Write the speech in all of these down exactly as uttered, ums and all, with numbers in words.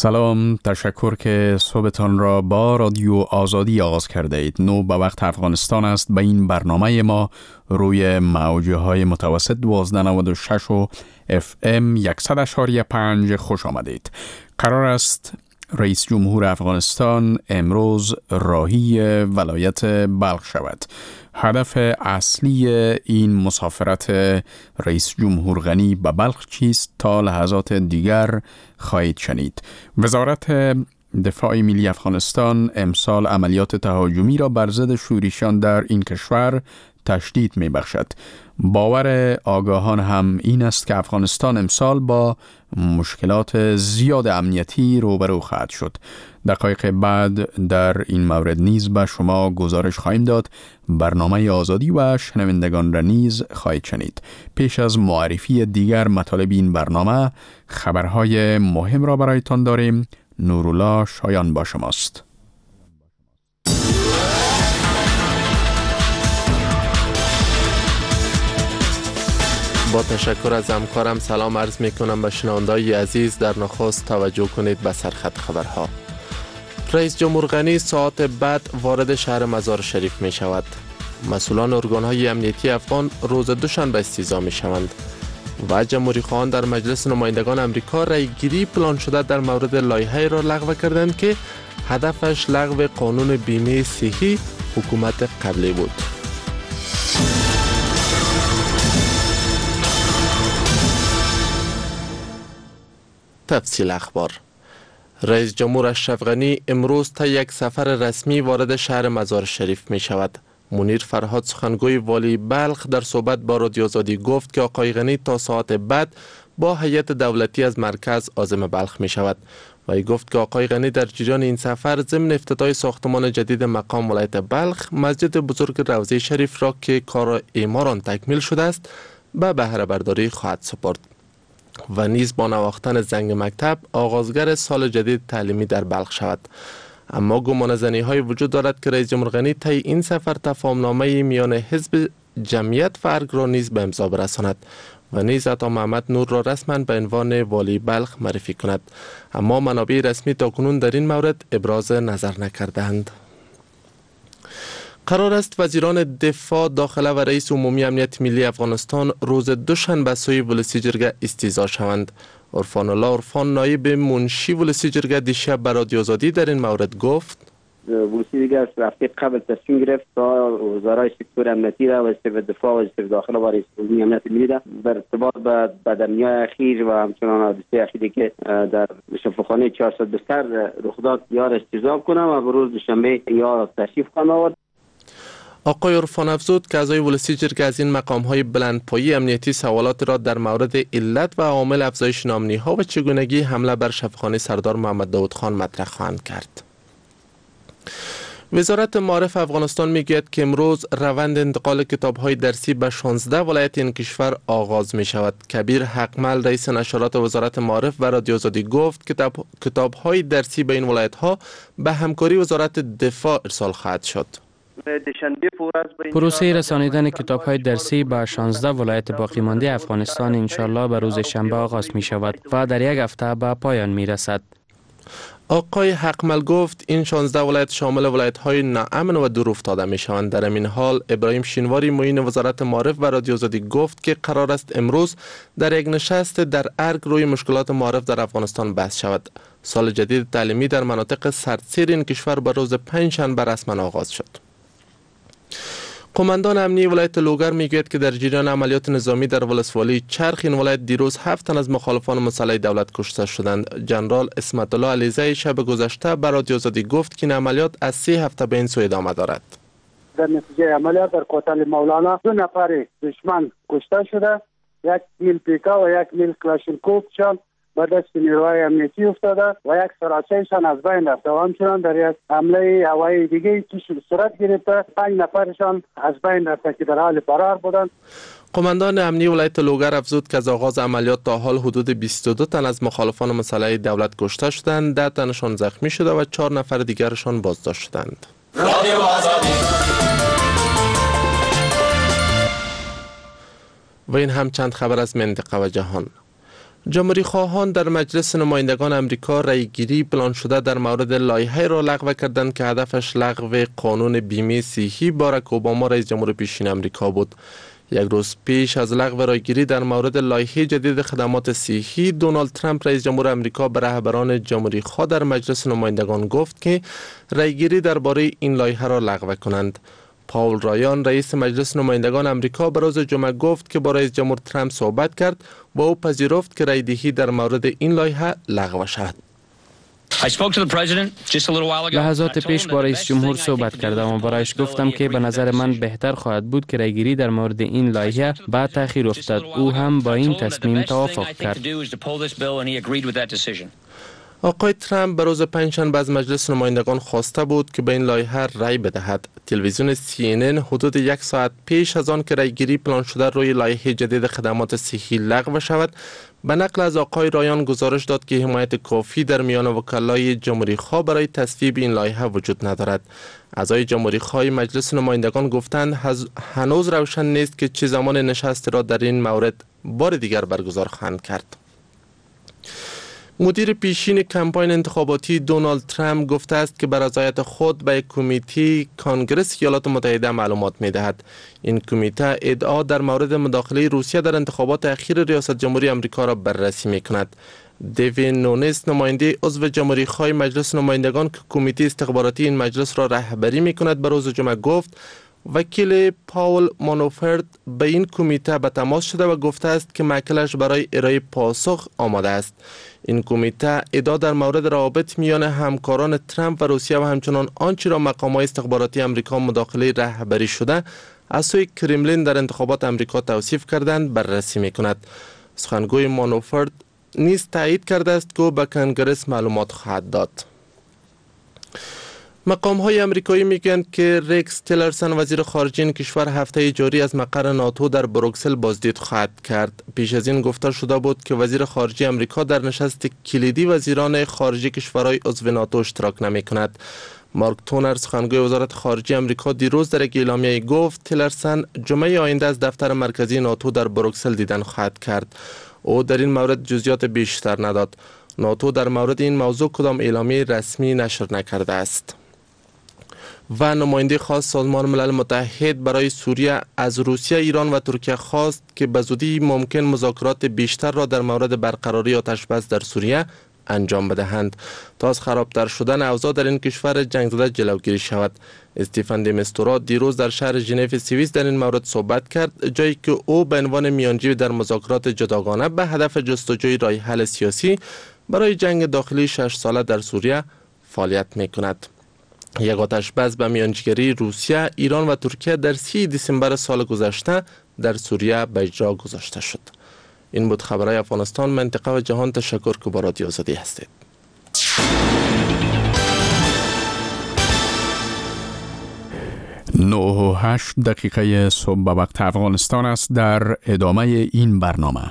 سلام، تشکر که صبحتان را با رادیو آزادی آغاز کرده اید. نو به وقت افغانستان است. به این برنامه ما روی موجه های متوسط دوازده نود و شش و اف ام صد و پنج خوش آمدید. قرار است رئیس جمهور افغانستان امروز راهی ولایت بلخ شود. هدف اصلی این مسافرت رئیس جمهور غنی به بلخ چیست؟ تا لحظات دیگر خواهید شنید. وزارت دفاع ملی افغانستان امسال عملیات تهاجمی را بر ضد شورشیان در این کشور تشدید می بخشد. باور آگاهان هم این است که افغانستان امسال با مشکلات زیاد امنیتی روبرو خواهد شد. دقایق بعد در این مورد نیز به شما گزارش خواهیم داد. برنامه آزادی و شنوندگان را نیز خواهید شنید. پیش از معرفی دیگر مطالب این برنامه، خبرهای مهم را برایتان داریم. نورالله شایان با شماست. با تشکر از همکارم سلام عرض می کنم به شنوندگان عزیز. در نخست توجه کنید به سرخط خبرها. رئیس جمهور غنی ساعت بعد وارد شهر مزار شریف می شود. مسئولان ارگان‌های امنیتی افغان روز دوشنبه استیضاح می شوند و جمهوری خواهان در مجلس نمایندگان امریکا رای گیری پلان شده در مورد لایحه‌ای را لغو کردند که هدفش لغو قانون بیمه صحی حکومت قبلی بود. تفصیل اخبار. رئیس جمهور اشرف غنی امروز تا یک سفر رسمی وارد شهر مزار شریف می شود. منیر فرهاد سخنگوی والی بلخ در صحبت با رادیو آزادی گفت که آقای غنی تا ساعت بعد با هیئت دولتی از مرکز عازم بلخ می شود. وی گفت که آقای غنی در جریان این سفر ضمن افتتاح ساختمان جدید مقام ولایت بلخ مسجد بزرگ روضه شریف را که کار اعمار آن تکمیل شده است به بهره برداری خواهد سپرد و نیز با نواختن زنگ مکتب آغازگر سال جدید تعلیمی در بلخ شود. اما گمانه‌زنی های وجود دارد که رئیس جمهور غنی طی این سفر تفاهمنامه میان حزب جمعیت و ارگ را نیز به امضا برساند و نیز عطا محمد نور را رسما به عنوان والی بلخ معرفی کند. اما منابع رسمی تاکنون در این مورد ابراز نظر نکردند. قرار است وزیران دفاع، داخله و رئیس عمومی امنیت ملی افغانستان روز دوشنبه سوی ولسی جرگه استیضاح شوند. عرفان الله عرفان نایب منشی ولسی جرگه دیشب به رادیو آزادی در این مورد گفت ولسی جرگه از رفته قبل تصمیم گرفت تا وزرای سکتور امنیتی را وزیر دفاع و وزیر داخله و رئیس عمومی امنیت ملی را در ارتباط به بدنیای اخیر و همچنان حادثه اخیری که در شفاخانه چهارصد بستر رخ داد یار استیضاح کنم و به روز دوشنبه یار تشریف خواهم آورد. آقای عرفان افزود که اعضای ولسی جرگه از این مقام‌های بلندپایه امنیتی سوالات را در مورد علت و عوامل افزایش نامنی‌ها و چگونگی حمله بر شفاخانه سردار محمد داود خان مطرح خواهند کرد. وزارت معارف افغانستان میگوید که امروز روند انتقال کتاب‌های درسی به شانزده ولایت این کشور آغاز می شود. کبیر حقمل رئیس نشرات وزارت معارف و رادیو آزادی گفت که کتاب‌های درسی به این ولایت‌ها به همکاری وزارت دفاع ارسال خواهد شد. پروسه رسانیدن کتاب‌های درسی به شانزده ولایت باقی مانده افغانستان انشالله به روز شنبه آغاز می شود و در یک هفته به پایان می رسد. آقای حقمل گفت این شانزده ولایت شامل ولایت‌های ناامن و دور افتاده می شوند. در این حال ابراهیم شینواری معین وزارت معارف و رادیو آزادی گفت که قرار است امروز در یک نشست در ارگ روی مشکلات معارف در افغانستان بحث شود. سال جدید تعلیمی در مناطق سردسیر این کشور به روز پنجشنبه رسما آغاز شد. قماندان امنی ولایت لوگر میگوید که در جریان عملیات نظامی در ولسوالی چرخ این ولایت دیروز هفت تن از مخالفان مسلح دولت کشته شدند. جنرال اسمت الله علیزی شب گذشته به رادیو آزادی گفت که این عملیات از سه هفته به این سو ادامه دارد. در نتیجه عملیات در کوتل مولانا دو نفر دشمن کشته شده، یک میل پیکا و یک میل کلاشینکوف شان به دست نیروهای امنیتی افتاده و یک سراسیشان از بین رفته و همچنان در یک حمله هوایی دیگه که صورت گرفته پنج نفرشان از بین رفته که در حال فرار بودند. قماندان امنی ولایت لوگر افزود که از آغاز عملیات تا حال حدود بیست و دو تن از مخالفان مسلح دولت کشته شدند، ده تنشان زخمی شده و چهار نفر دیگرشان بازداشت شدند. و این هم چند خبر از منطقه و جهان. جمهوری خواهان در مجلس نمایندگان امریکا رأیگیری پلان شده در مورد لایحه را لغو کردند که هدفش لغو قانون بیمه صحی باراک اوباما رئیس جمهور پیشین امریکا بود. یک روز پیش از لغو رأیگیری در مورد لایحه جدید خدمات صحی، دونالد ترامپ رئیس جمهور امریکا به رهبران جمهوری خواه در مجلس نمایندگان گفت که رأیگیری درباره این لایحه را لغو کنند. پاول رایان رئیس مجلس نمایندگان امریکا به روز جمعه گفت که با رئیس جمهور ترامپ صحبت کرد و او پذیرفت که رأی‌دهی در مورد این لایحه لغو شود. لحظات پیش با رئیس جمهور صحبت کردم و برایش گفتم که به نظر من بهتر خواهد بود که رأیگیری در مورد این لایحه بعد تأخیر افتاد. او هم با این تصمیم توافق کرد. آقای ترامپ به روز پنجشنبه از مجلس نمایندگان خواسته بود که به این لایحه رأی بدهد. تلویزیون سی ان ان حدود یک ساعت پیش از آن که رأیگیری پلان شده روی لایحه جدید خدمات صحی لغو شود، به نقل از آقای رایان گزارش داد که حمایت کافی در میان وکلای جمهوری خواه برای تصویب این لایحه وجود ندارد. اعضای جمهوری خواه مجلس نمایندگان گفتند هنوز روشن نیست که چه زمان نشست را در این مورد بار دیگر برگزار خواهند کرد. مدیر پیشین کمپاین انتخاباتی دونالد ترامپ گفته است که بر رضایت خود به کمیته کانگرس ایالات متحده معلومات می‌دهد. این کمیته ادعا در مورد مداخله روسیه در انتخابات اخیر ریاست جمهوری آمریکا را بررسی می‌کند. دیوین نونس، نماینده عضو جمهوری خواه مجلس نمایندگان که کمیته استخباراتی این مجلس را رهبری می‌کند، به روز جمعه گفت وکیل پاول مانوفرد به این کمیته به تماس شده و گفته است که مکلش برای ارائه پاسخ آماده است. این کمیته ادعا در مورد روابط میان همکاران ترامپ و روسیه و همچنان آنچه را مقامات استخباراتی آمریکا مداخله رهبری شده از سوی کرملین در انتخابات آمریکا توصیف کردند بررسی میکند. سخنگوی مانوفرد نیز تایید کرده است که به کنگرس معلومات خواهد داد. مقام های امریکایی میگویند که ریکس تیلرسن وزیر خارجه این کشور هفته جاری از مقر ناتو در بروکسل بازدید خواهد کرد. پیش از این گفته شده بود که وزیر خارجه امریکا در نشست کلیدی وزیران خارجه کشورهای عضو ناتو اشتراک نمی کند. مارک تونر، سخنگوی وزارت خارجه امریکا، دیروز در یک اعلامیه گفت تیلرسن جمعه آینده از دفتر مرکزی ناتو در بروکسل دیدن خواهد کرد. او در این مورد جزئیات بیشتر نداد. ناتو در مورد این موضوع کدام اعلامیه رسمی نشر نکرده است. و نماینده خاص سازمان ملل متحد برای سوریه از روسیه، ایران و ترکیه خواست که به زودی ممکن مذاکرات بیشتر را در مورد برقراری آتش بس در سوریه انجام بدهند تا از خرابتر شدن اوضاع در این کشور جنگ زده جلوگیری شود. استیفن دی مستورا دیروز در شهر ژنو سوئیس در این مورد صحبت کرد، جایی که او به عنوان میانجی در مذاکرات جداگانه به هدف جستجوی راه حل سیاسی برای جنگ داخلی شش ساله در سوریه فعالیت می‌کند. یک آتش بس به میانجیگری روسیه، ایران و ترکیه در سی دسامبر سال گذشته در سوریه به اجرا گذاشته شد. این بود خبرهای افغانستان، منطقه و جهان. تشکر که با رادیو آزادی هستید. نه و هشت دقیقه صبح به وقت افغانستان است. در ادامه این برنامه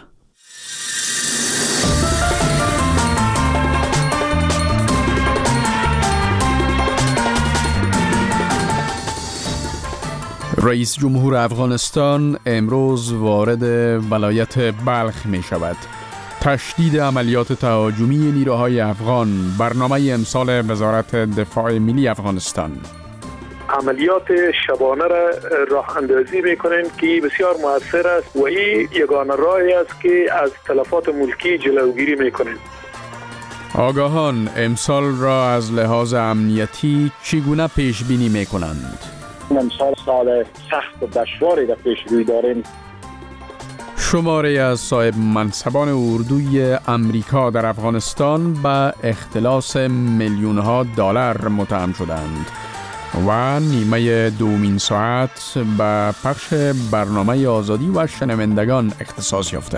رئیس جمهور افغانستان امروز وارد ولایت بلخ می شود. تشدید عملیات تهاجمی نیروهای افغان، برنامه امسال وزارت دفاع ملی افغانستان. عملیات شبانه را راه اندازی میکنیم که بسیار مؤثر است و این یگانه راهی است که از تلفات ملکی جلوگیری میکنیم. آگاهان امسال را از لحاظ امنیتی چگونه پیش بینی میکنند؟ امسال سال سخت و دشواری در پیش روی داریم. شماره از صاحب منصبان اردوی امریکا در افغانستان به اختلاس میلیون ها دلار متهم شدند و نیمه دومین ساعت به پخش برنامه آزادی و شنوندگان اختصاص یافته.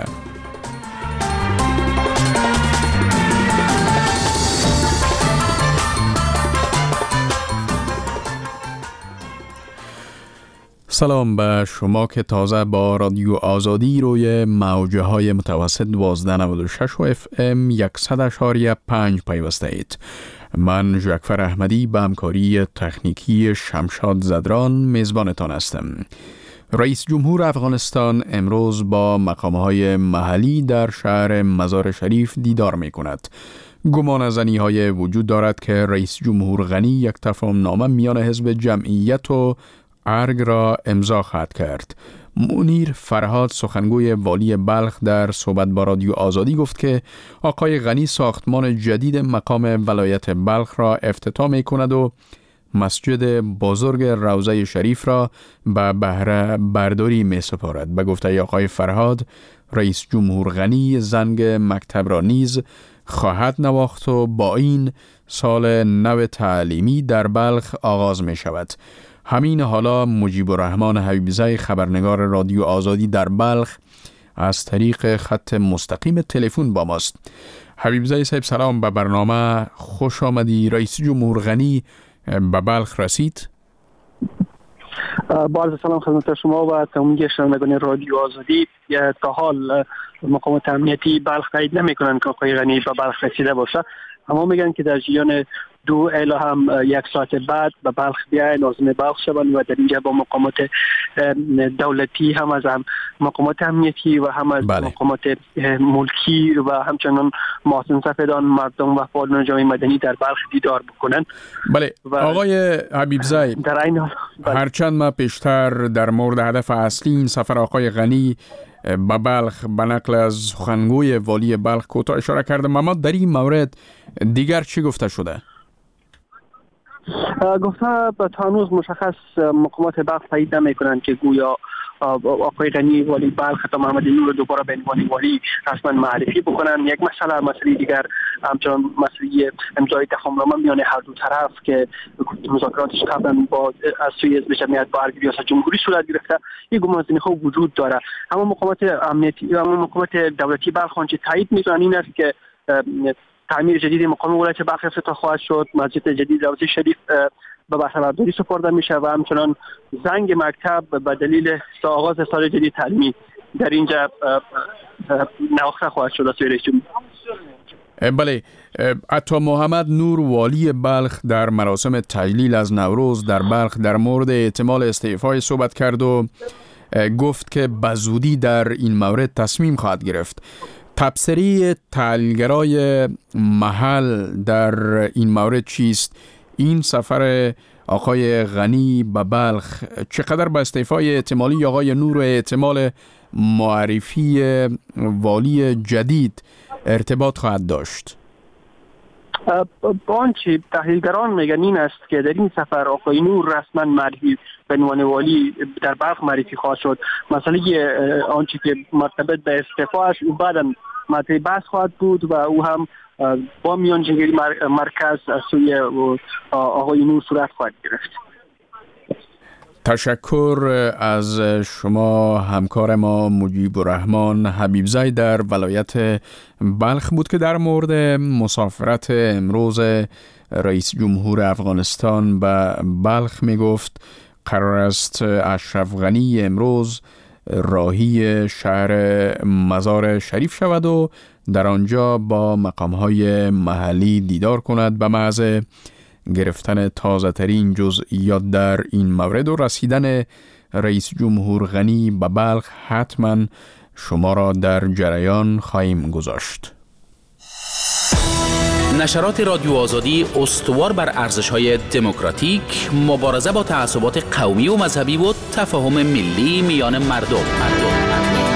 سلام به شما که تازه با رادیو آزادی روی موجه های متوسط دوازده نود و شش و اف ام صد و شش و پنج پیوسته اید. من جعفر احمدی به همکاری تکنیکی شمشاد زدران میزبانتان هستم. رئیس جمهور افغانستان امروز با مقام‌های محلی در شهر مزار شریف دیدار می‌کند. گمان زنی های وجود دارد که رئیس جمهور غنی یک تفاهم نامه میان حزب جمعیت و ارگ را امضا خواهد کرد. منیر فرهاد سخنگوی والی بلخ در صحبت با رادیو آزادی گفت که آقای غنی ساختمان جدید مقام ولایت بلخ را افتتاح می کند و مسجد بزرگ روضه شریف را به بهره برداری می سپارد. به گفته آقای فرهاد، رئیس جمهور غنی زنگ مکتب را نیز خواهد نواخت و با این سال نو تعلیمی در بلخ آغاز می شود. همین حالا مجیب الرحمن حبیبزی خبرنگار رادیو آزادی در بلخ از طریق خط مستقیم تلفن با ماست. حبیبزی صاحب سلام، به برنامه خوش آمدی. رئیس جمهور غنی به بلخ رسید؟ با عرض سلام خدمت شما و تمامی شنوندگان رادیو آزادی. تا حال مقامات امنیتی بلخ تایید نمی‌کنند که آقای غنی به بلخ رسیده باشه، اما میگن که در جریان دو الی هم یک ساعت بعد به بلخ بیاین، عازم بلخ شوند و در اینجا با مقامات دولتی هم از هم مقامات امنیتی و هم از بله. مقامات ملکی و همچنان محسن سفیدان، مردم و فعالان جامعه مدنی در بلخ دیدار بکنن. بله آقای حبیبزی، در این حال هرچند ما پیشتر در مورد هدف اصلی این سفر آقای غنی به بلخ به نقل از سخنگوی والی بلخ کوتاه اشاره کردم، اما در این مورد دیگر چی گفته شده؟ گفته به تا هنوز مشخص مقامات بلخ تایید نمی‌کنند که گویا آقای غنی والی بلخ تا محمد نور دوباره به عنوان والی رسما معرفی بکنن. یک مسئله مسئله دیگر همچنان مسئله امضای تفاهمنامه میان هر دو طرف که مذاکراتش قبلا با از سوی حزب جمعیت با ارگ ریاست جمهوری صورت گرفته، این گمانزنی ها وجود داره. اما مقامات امنیتی و مقامات دولتی بلخ آنچه تایید می‌کنن این است که تعمیر جدید مقام ولایت بلخ افتتاح خواهد شد، مسجد جدید روضه شریف به بهره برداری سپرده میشه و همچنان زنگ مکتب به دلیل آغاز سال جدید تعلیمی در اینجا نواخته خواهد شد. بله، عطا محمد نور والی بلخ در مراسم تجلیل از نوروز در بلخ در مورد احتمال استعفای صحبت کرد و گفت که بزودی در این مورد تصمیم خواهد گرفت. تبصره تحلیلگرای محل در این مورد چیست؟ این سفر آقای غنی به بلخ چقدر با استعفای احتمالی آقای نور و احتمال معرفی والی جدید ارتباط خواهد داشت؟ آنچه تحلیلگران میگن این است که در این سفر آقای نور رسما معرفی به عنوان والی در بلخ معرفی خواهد شد. مسئله آنچه که مرتبط به استعفاش او بعدا مطرح بحث خواهد بود و او هم با میانجیگری مرکز از سوی آقای نور صورت خواهد گرفت. تشکر از شما. همکار ما مجیب الرحمن حبیبزی در ولایت بلخ بود که در مورد مسافرت امروز رئیس جمهور افغانستان به بلخ می گفت. قرار است اشرف غنی امروز راهی شهر مزار شریف شود و در آنجا با مقام‌های محلی دیدار کند به محض گرفتن تازه ترین جزئیات در این مورد و رسیدن رئیس جمهور غنی به بلخ حتما شما را در جریان خواهیم گذاشت. نشرات رادیو آزادی استوار بر ارزش‌های دموکراتیک، مبارزه با تعصبات قومی و مذهبی و تفاهم ملی میان مردم. مردم.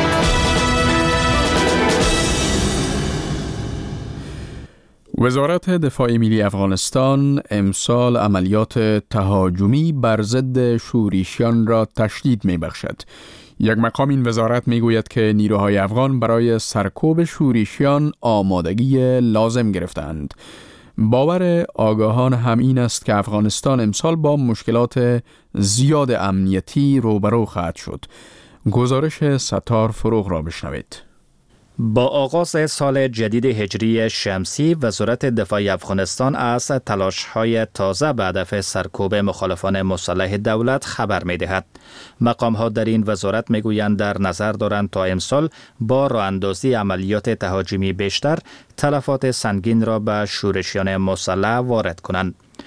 وزارت دفاع ملی افغانستان امسال عملیات تهاجمی بر ضد شورشیان را تشدید می‌بخشد. یک مقام این وزارت میگوید که نیروهای افغان برای سرکوب شورشیان آمادگی لازم گرفتند. باور آگاهان هم این است که افغانستان امسال با مشکلات زیاد امنیتی روبرو خواهد شد. گزارش ستار فروغ را بشنوید. با آغاز سال جدید هجری شمسی، وزارت دفاع افغانستان از تلاش‌های تازه به هدف سرکوب مخالفان مسلح دولت خبر می‌دهد. مقام‌ها در این وزارت می‌گویند در نظر دارند تا امسال با راه‌اندازی عملیات تهاجمی بیشتر تلفات سنگین را به شورشیان مسلح وارد کنند.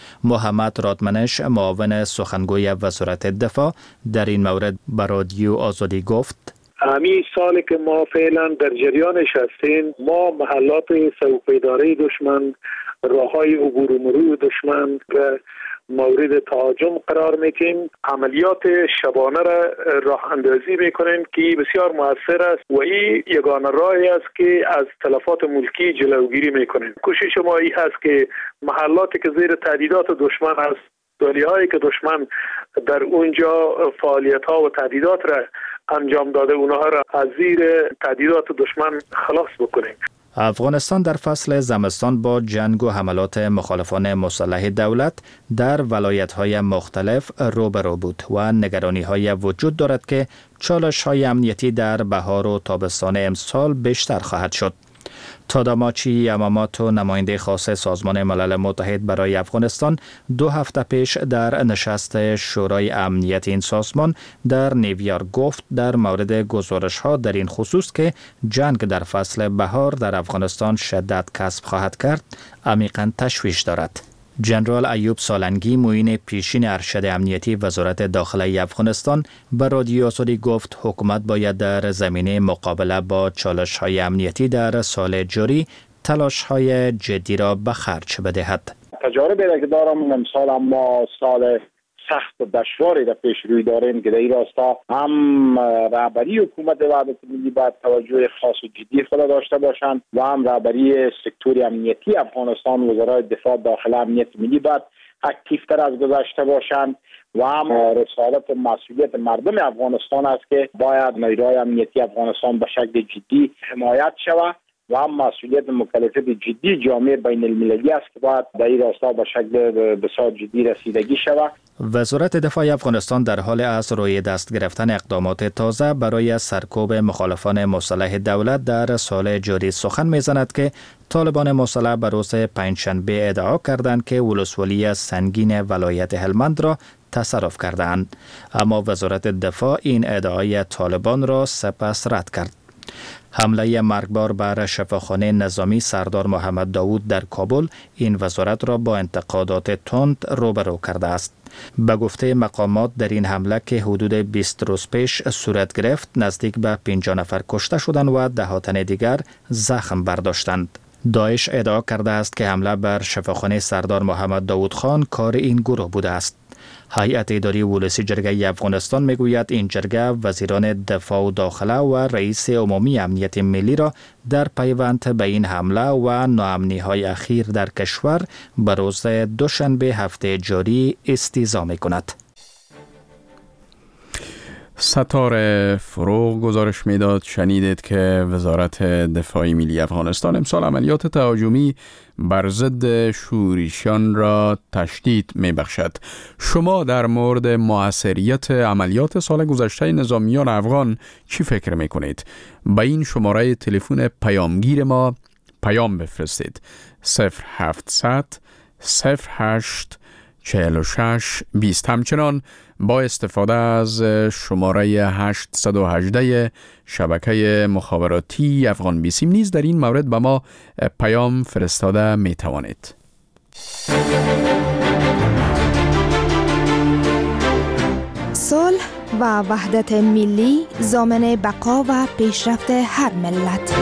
محمد رادمنش معاون سخنگوی وزارت دفاع در این مورد به رادیو آزادی گفت: همین سالی که ما فعلا در جریانش هستیم، ما محلات سوپیداری دشمن، راههای عبور و مرور دشمن و مورد تهاجم قرار میتیم. عملیات شبانه را راه اندازی میکنیم که بسیار موثر است و این یگانه راهی است که از تلفات ملکی جلوگیری میکنیم. کوشش ما این هست که محلاتی که زیر تهدیدات دشمن است، دالی‌هایی که دشمن در اونجا فعالیت ها و تهدیدات را انجام داده، اونها را از زیر تهدیدات دشمن خلاص بکنیم. افغانستان در فصل زمستان با جنگ و حملات مخالفان مسلح دولت در ولایت‌های مختلف روبرو بود و نگرانی‌های وجود دارد که چالش‌های امنیتی در بهار و تابستان امسال بیشتر خواهد شد. تاداماچی یاماماتو، نماینده خاص سازمان ملل متحد برای افغانستان، دو هفته پیش در نشست شورای امنیت این سازمان در نیویورک گفت در مورد گزارش‌ها در این خصوص که جنگ در فصل بهار در افغانستان شدت کسب خواهد کرد، عمیقاً تشویش دارد. جنرال ایوب سالنگی، معین پیشین ارشد امنیتی وزارت داخلی افغانستان، به رادیو آزادی گفت حکومت باید در زمینه مقابله با چالش‌های امنیتی در سال جاری تلاش‌های جدی را به خرج بدهد. تجارب که دارم امسال ما سال سخت و دشواری در پیش روی داریم که در این راستا هم رهبری حکومت وحدت ملی باید توجه خاص و جدی خود داشته باشند و هم رهبری سکتور امنیتی افغانستان، وزرای دفاع، داخل، امنیت ملی باید اکتیوتر از گذشته باشند و هم رسالت و مسئولیت مردم افغانستان است که باید نیروهای امنیتی افغانستان به شکل جدی حمایت شود و هم مسئولیت مکلفیت جدی جامعه بین المللی است که باید در این راستا به شکل بسیار جدی رسیدگی شود. وزارت دفاع افغانستان در حال است روی دست گرفتن اقدامات تازه برای سرکوب مخالفان مسلح دولت در سال جاری سخن میزند که طالبان مسلح به روز پنجشنبه ادعا کردند که ولسوالی سنگین ولایت هلمند را تصرف کردند، اما وزارت دفاع این ادعای طالبان را سپس رد کرد. حمله مرگبار بر شفاخانه نظامی سردار محمد داوود در کابل این وزارت را با انتقادات تند روبرو کرده است. به گفته مقامات در این حمله که حدود بیست روز پیش صورت گرفت، نزدیک به پنجاه نفر کشته شدند و ده تن دیگر زخم برداشتند. داعش ادعا کرده است که حمله بر شفاخانه سردار محمد داوود خان کار این گروه بوده است. هیئت اداری ولسی جرگه افغانستان میگوید این جرگه وزیران دفاع و داخله و رئیس عمومی امنیت ملی را در پیوند به این حمله و ناامنی‌های اخیر در کشور به روز دوشنبه هفته جاری استیضاح می‌کند. ستاره فروغ گزارش میداد شنیدید که وزارت دفاع ملی افغانستان امسال عملیات تهاجمی بر ضد شورشیان را تشدید میبخشد. شما در مورد موثریت عملیات سال گذشته نظامیان افغان چی فکر میکنید؟ با این شماره تلفن پیامگیر ما پیام بفرستید: صفر هفتصد صفر هشت چهل و شش بیست. همچنان با استفاده از شماره هشتصد و هجده شبکه مخابراتی افغان بیسیم نیز در این مورد به ما پیام فرستاده می توانید. صلح و وحدت ملی ضامن بقا و پیشرفت هر ملت.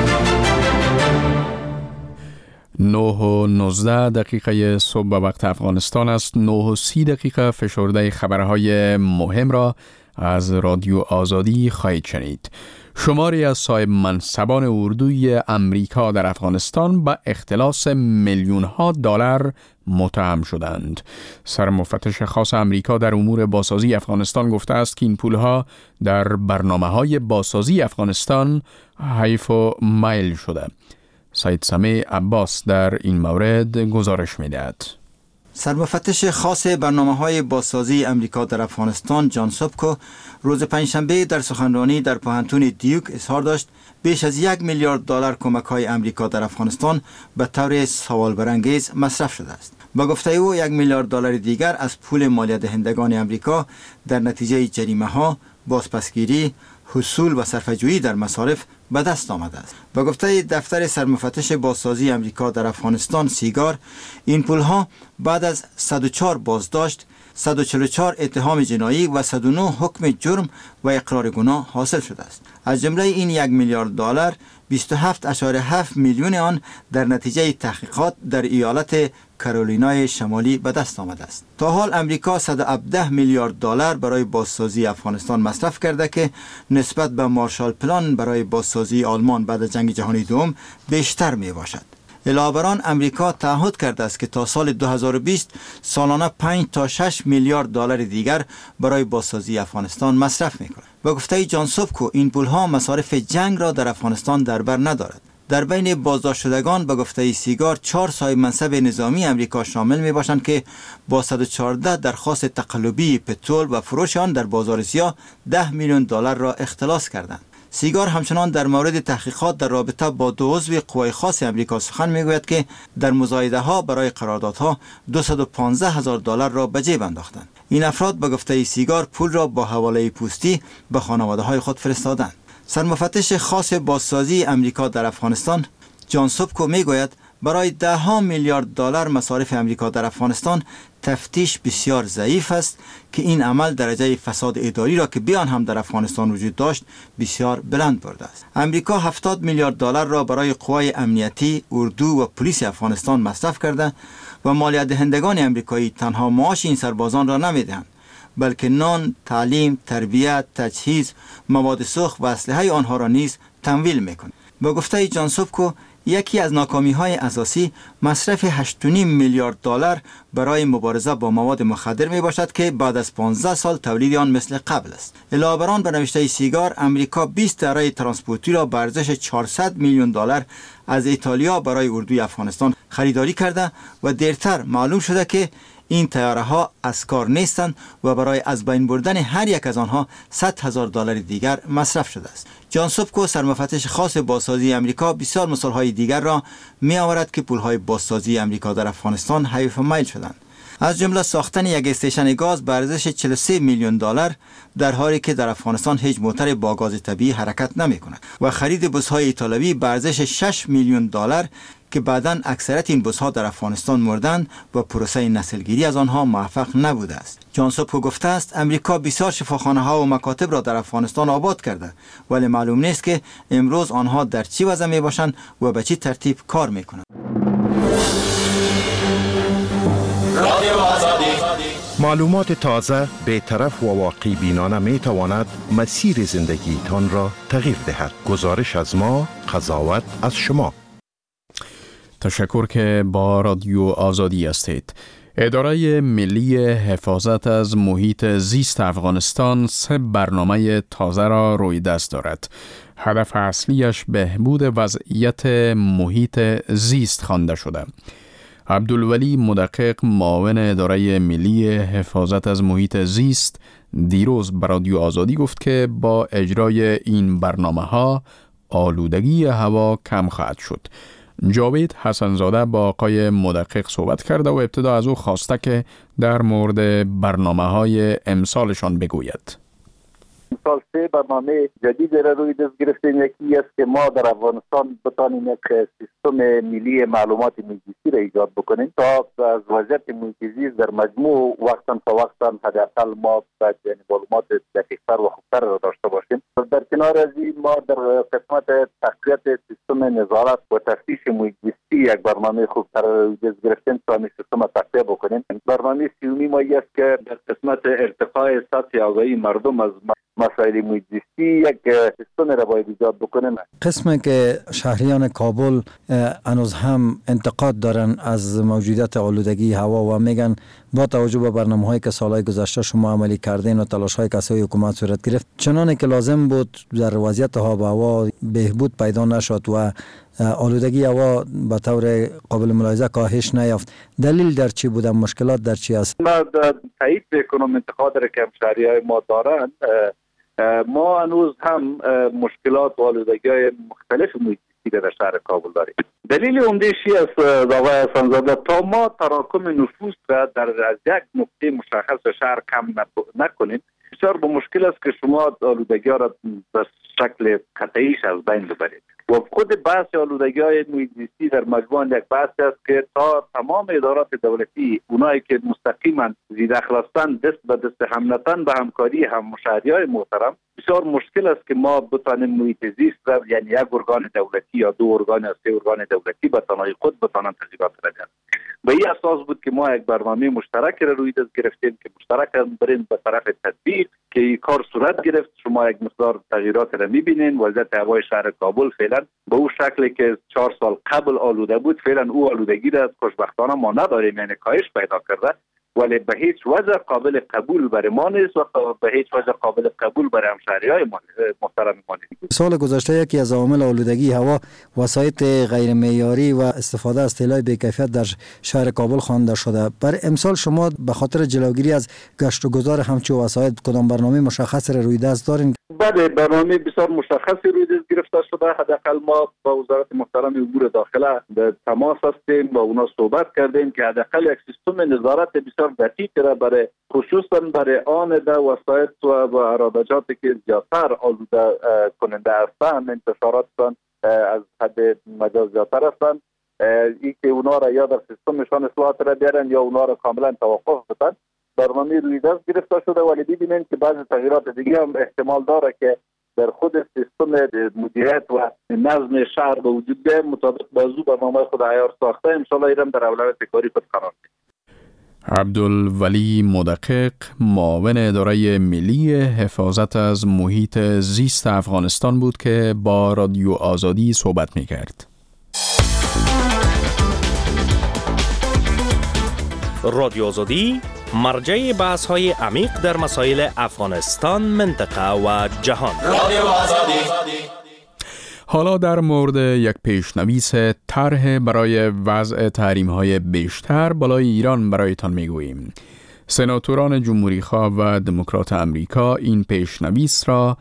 نه و نوزده دقیقه صبح به وقت افغانستان است. نه و سی دقیقه فشرده خبرهای مهم را از رادیو آزادی خواهید شنید. شماری از صاحب منصبان اردوی امریکا در افغانستان به اختلاس میلیون ها دلار متهم شدند. سرمفتش خاص امریکا در امور بازسازی افغانستان گفته است که این پولها در برنامه‌های بازسازی افغانستان حیف و میل شده. سید سمیع عباس در این مورد گزارش می‌دهد. سرمفتش خاص برنامه‌های بازسازی امریکا در افغانستان جان سوبکو روز پنجشنبه در سخنرانی در پوهنتون دیوک اظهار داشت بیش از یک میلیارد دلار کمک‌های امریکا در افغانستان به طور سوال برانگیز مصرف شده است. با گفته او یک میلیارد دلار دیگر از پول مالیات دهندگان امریکا در نتیجه جریمه‌ها، بازپسگیری، حصول و صرفه‌جویی در مصارف به دست آمده است. به گفته دفتر سرمفتش بازسازی آمریکا در افغانستان سیگار، این پولها بعد از صد و چهار بازداشت، صد و چهل و چهار اتهام جنایی و صد و نه حکم جرم و اقرار گناه حاصل شده است. از جمله این یک میلیارد دلار، بیست و هفت ممیز هفت میلیون آن در نتیجه تحقیقات در ایالت کارولینای شمالی به دست آمده است. تا حال امریکا صد و هفده میلیارد دلار برای بازسازی افغانستان مصرف کرده که نسبت به مارشال پلان برای بازسازی آلمان بعد از جنگ جهانی دوم بیشتر می باشد. علاوه بر آن امریکا تعهد کرده است که تا سال دو هزار و بیست سالانه پنج تا شش میلیارد دلار دیگر برای بازسازی افغانستان مصرف می‌کند. به گفته جان سوبکو این پولها مصارف جنگ را در افغانستان در بر ندارد. در بین بازداشت شدگان به گفته سیگار چهار صاحب منصب نظامی امریکا شامل می باشند که با صد و چهارده درخواست تقلبی پترول و فروش آن در بازار سیاه ده میلیون دلار را اختلاس کردند. سیگار همچنان در مورد تحقیقات در رابطه با دو عضو قوای خاص امریکا سخن میگوید که در مزایده ها برای قراردادها دویست و پانزده هزار دلار را به جیب انداختند. این افراد به گفته سیگار پول را با حواله پوستی به خانواده های خود فرستادند. سرمفتش خاص بازسازی امریکا در افغانستان جان سوبکو میگوید برای ده ها میلیارد دلار مصارف امریکا در افغانستان تفتیش بسیار ضعیف است که این عمل درجه فساد اداری را که بیان هم در افغانستان وجود داشت بسیار بلند برده است. امریکا هفتاد میلیارد دلار را برای قوای امنیتی، اردو و پلیس افغانستان مصرف کرده و مالیات دهندگان امریکایی تنها معاش این سربازان را نمیدهند، بلکه نان، تعلیم، تربیت، تجهیز، مواد سوخت و اسلحه آنها را نیز تمویل میکنند. به گفته جان سوبکو یکی از ناکامی های اساسی مصرف هشت و نیم میلیارد دلار برای مبارزه با مواد مخدر می باشد که بعد از پانزده سال تولید آن مثل قبل است. علاوه بر آن به نوشته سیگار امریکا بیست طیاره ترانسپورتی را به ارزش چهارصد میلیون دلار از ایتالیا برای اردوی افغانستان خریداری کرده و دیرتر معلوم شده که این طیاره ها از کار نیستند و برای از بین بردن هر یک از آنها صد هزار دلار دیگر مصرف شده است. جان سوبکو سرمفتش خاص بازسازی امریکا بسیار مثال های دیگر را می آورد که پول های بازسازی امریکا در افغانستان حیف میل شدند. از جمله ساختن یک استیشن گاز به ارزش چهل و سه میلیون دلار در حالی که در افغانستان هیچ موتر با گاز طبیعی حرکت نمی کند و خرید بس‌های ایتالوی به ارزش شش میلیون دلار که بعداً اکثریت این بس‌ها در افغانستان مردند و پروسه نسلگیری از آنها موفق نبوده است. جان سوبکو گفته است امریکا بسیار شفاخانه‌ها و مکاتب را در افغانستان آباد کرده ولی معلوم نیست که امروز آنها در چه وضع می باشند و به چه ترتیب کار می کنند. معلومات تازه، بی‌طرف و واقعی بینانه می تواند مسیر زندگی تان را تغییر دهد. گزارش از ما، قضاوت از شما. تشکر که با رادیو آزادی هستید. اداره ملی حفاظت از محیط زیست افغانستان سه برنامه تازه را روی دست دارد. هدف اصلیش بهبود وضعیت محیط زیست خوانده شده. عبدالولی مدقق معاون اداره ملی حفاظت از محیط زیست دیروز به رادیو آزادی گفت که با اجرای این برنامه ها آلودگی هوا کم خواهد شد. جاوید حسنزاده با آقای مدقق صحبت کرده و ابتدا از او خواسته که در مورد برنامه های امسالشان بگوید. امسال سه برنامه جدید را روی دست گرفتیم. یکی است که ما در افغانستان بتانیم یک سیستم ملی معلومات محیطی را ایجاد بکنیم تا از وضعیت محیطی در مجموع وقتا تا وقتا حداقل ما باید معلومات دقیق‌تر و خوبتر را داشته باشیم. در کنار از این ما در قسمت تقویت سیستم نظارت و تفتیش محیطی یک برنامه خوبتر را روی دست گرفتیم تا این سیستم تقویت بکنیم. برنامه سومی ما است که در قسمت ارتقای سطح آگاهی مردم از مسائل محیط زیستی یک سیستم را باید ایجاد بکنیم. قسمی که شهریان کابل هنوز هم انتقاد دارن از موجودیت آلودگی هوا و میگن با توجه به برنامه‌هایی که سالهای گذشته شما عملی کردین و تلاش‌های کسای حکومت صورت گرفت چنانه که لازم بود در وضعیت آب و هوا بهبود پیدا نشد و آلودگی هوا به طور قابل ملاحظه کاهش نیافت. دلیل در چی بوده؟ مشکلات در چی است؟ ما تایید میکنم انتقاد را که شهریای ما دارند. ما هنوز هم مشکلات و آلودگی‌های مختلف محیطی در شهر کابل داریم. دلیل عمده‌شی است آقای حسنزاده تا ما تراکم نفوس را در از یک نقطه مشخص شهر کم نکنیم بسیار با مشکل است که شما آلودگی ها را به شکل قطعیش از بین ببرید. و خود بحث آلودگی های محیط زیستی در مجموع یک بحث است که تا تمام ادارات دولتی، اونایی که مستقیما زیردخل هستند، دست به دست همنتن به همکاری هم مشاهدی محترم، بسیار مشکل است که ما بتانیم محیط زیست را، یعنی یک ارگان دولتی یا دو ارگان از سه ارگان دولتی به تنهایی خود بتانند تغییرات را بدهند. به این اساس بود که ما یک برنامه مشترک را روی دست گرفتیم که مشترک بریم به طرف تطبیق که این کار صورت گرفت. شما یک مقدار تغییرات را می‌بینین. وضعیت هوای شهر کابل فعلا به اون شکلی که چهار سال قبل آلوده بود، فعلا او آلودگی را خوشبختانه ما نداریم، یعنی کاهش پیدا کرده، ولی به هیچ وجه قابل قبول برای ما نیست و به هیچ وجه قابل قبول برای همشهری‌های محترم ما نیست. سال گذشته یکی از عوامل آلودگی هوا وسایط غیر معیاری و استفاده از طلای بی‌کیفیت در شهر کابل خوانده شده. برای امسال شما به خاطر جلوگیری از گشت و گذار همچون وسایط کدام برنامه مشخص را روی دست دارین؟ بله، برنامه بسیار مشخصی روی دست گرفته شده. حداقل ما با وزارت محترم امور داخله در تماس هستیم، با اونا صحبت کردیم که حداقل یک سیستم نظارت بسیار دقیق را برای خصوصا برای آن ده وسایط و عرادجاتی که زیادتر آلوده کننده هستند، انتشاراتشان از حد مجاز زیادتر هستند، این که اونا را یا در سیستمشان اصلاحات را بیارن یا اونا را کاملا توقف بدن. برنامه روی دست گرفته شده، ولی دیدیم که بعضی تغییرات دیگه هم احتمال داره که در خود سیستم مدیریت و نظم شهر به وجود بیاید. مطابق بازو برنامه خود عیار ساخته، ان شاء الله ایران در اولویت کاری خود قرار میده. عبدالولی مدقق، معاون اداره ملی حفاظت از محیط زیست افغانستان بود که با رادیو آزادی صحبت می‌کرد. رادیو آزادی مرجع بحث‌های عمیق در مسائل افغانستان، منطقه و جهان. رادیو آزادی. حالا در مورد یک پیشنویس طرح برای وضع تحریم‌های بیشتر بالای ایران برایتان میگوییم. سناتوران جمهوری‌خواه و دموکرات امریکا این پیشنویس را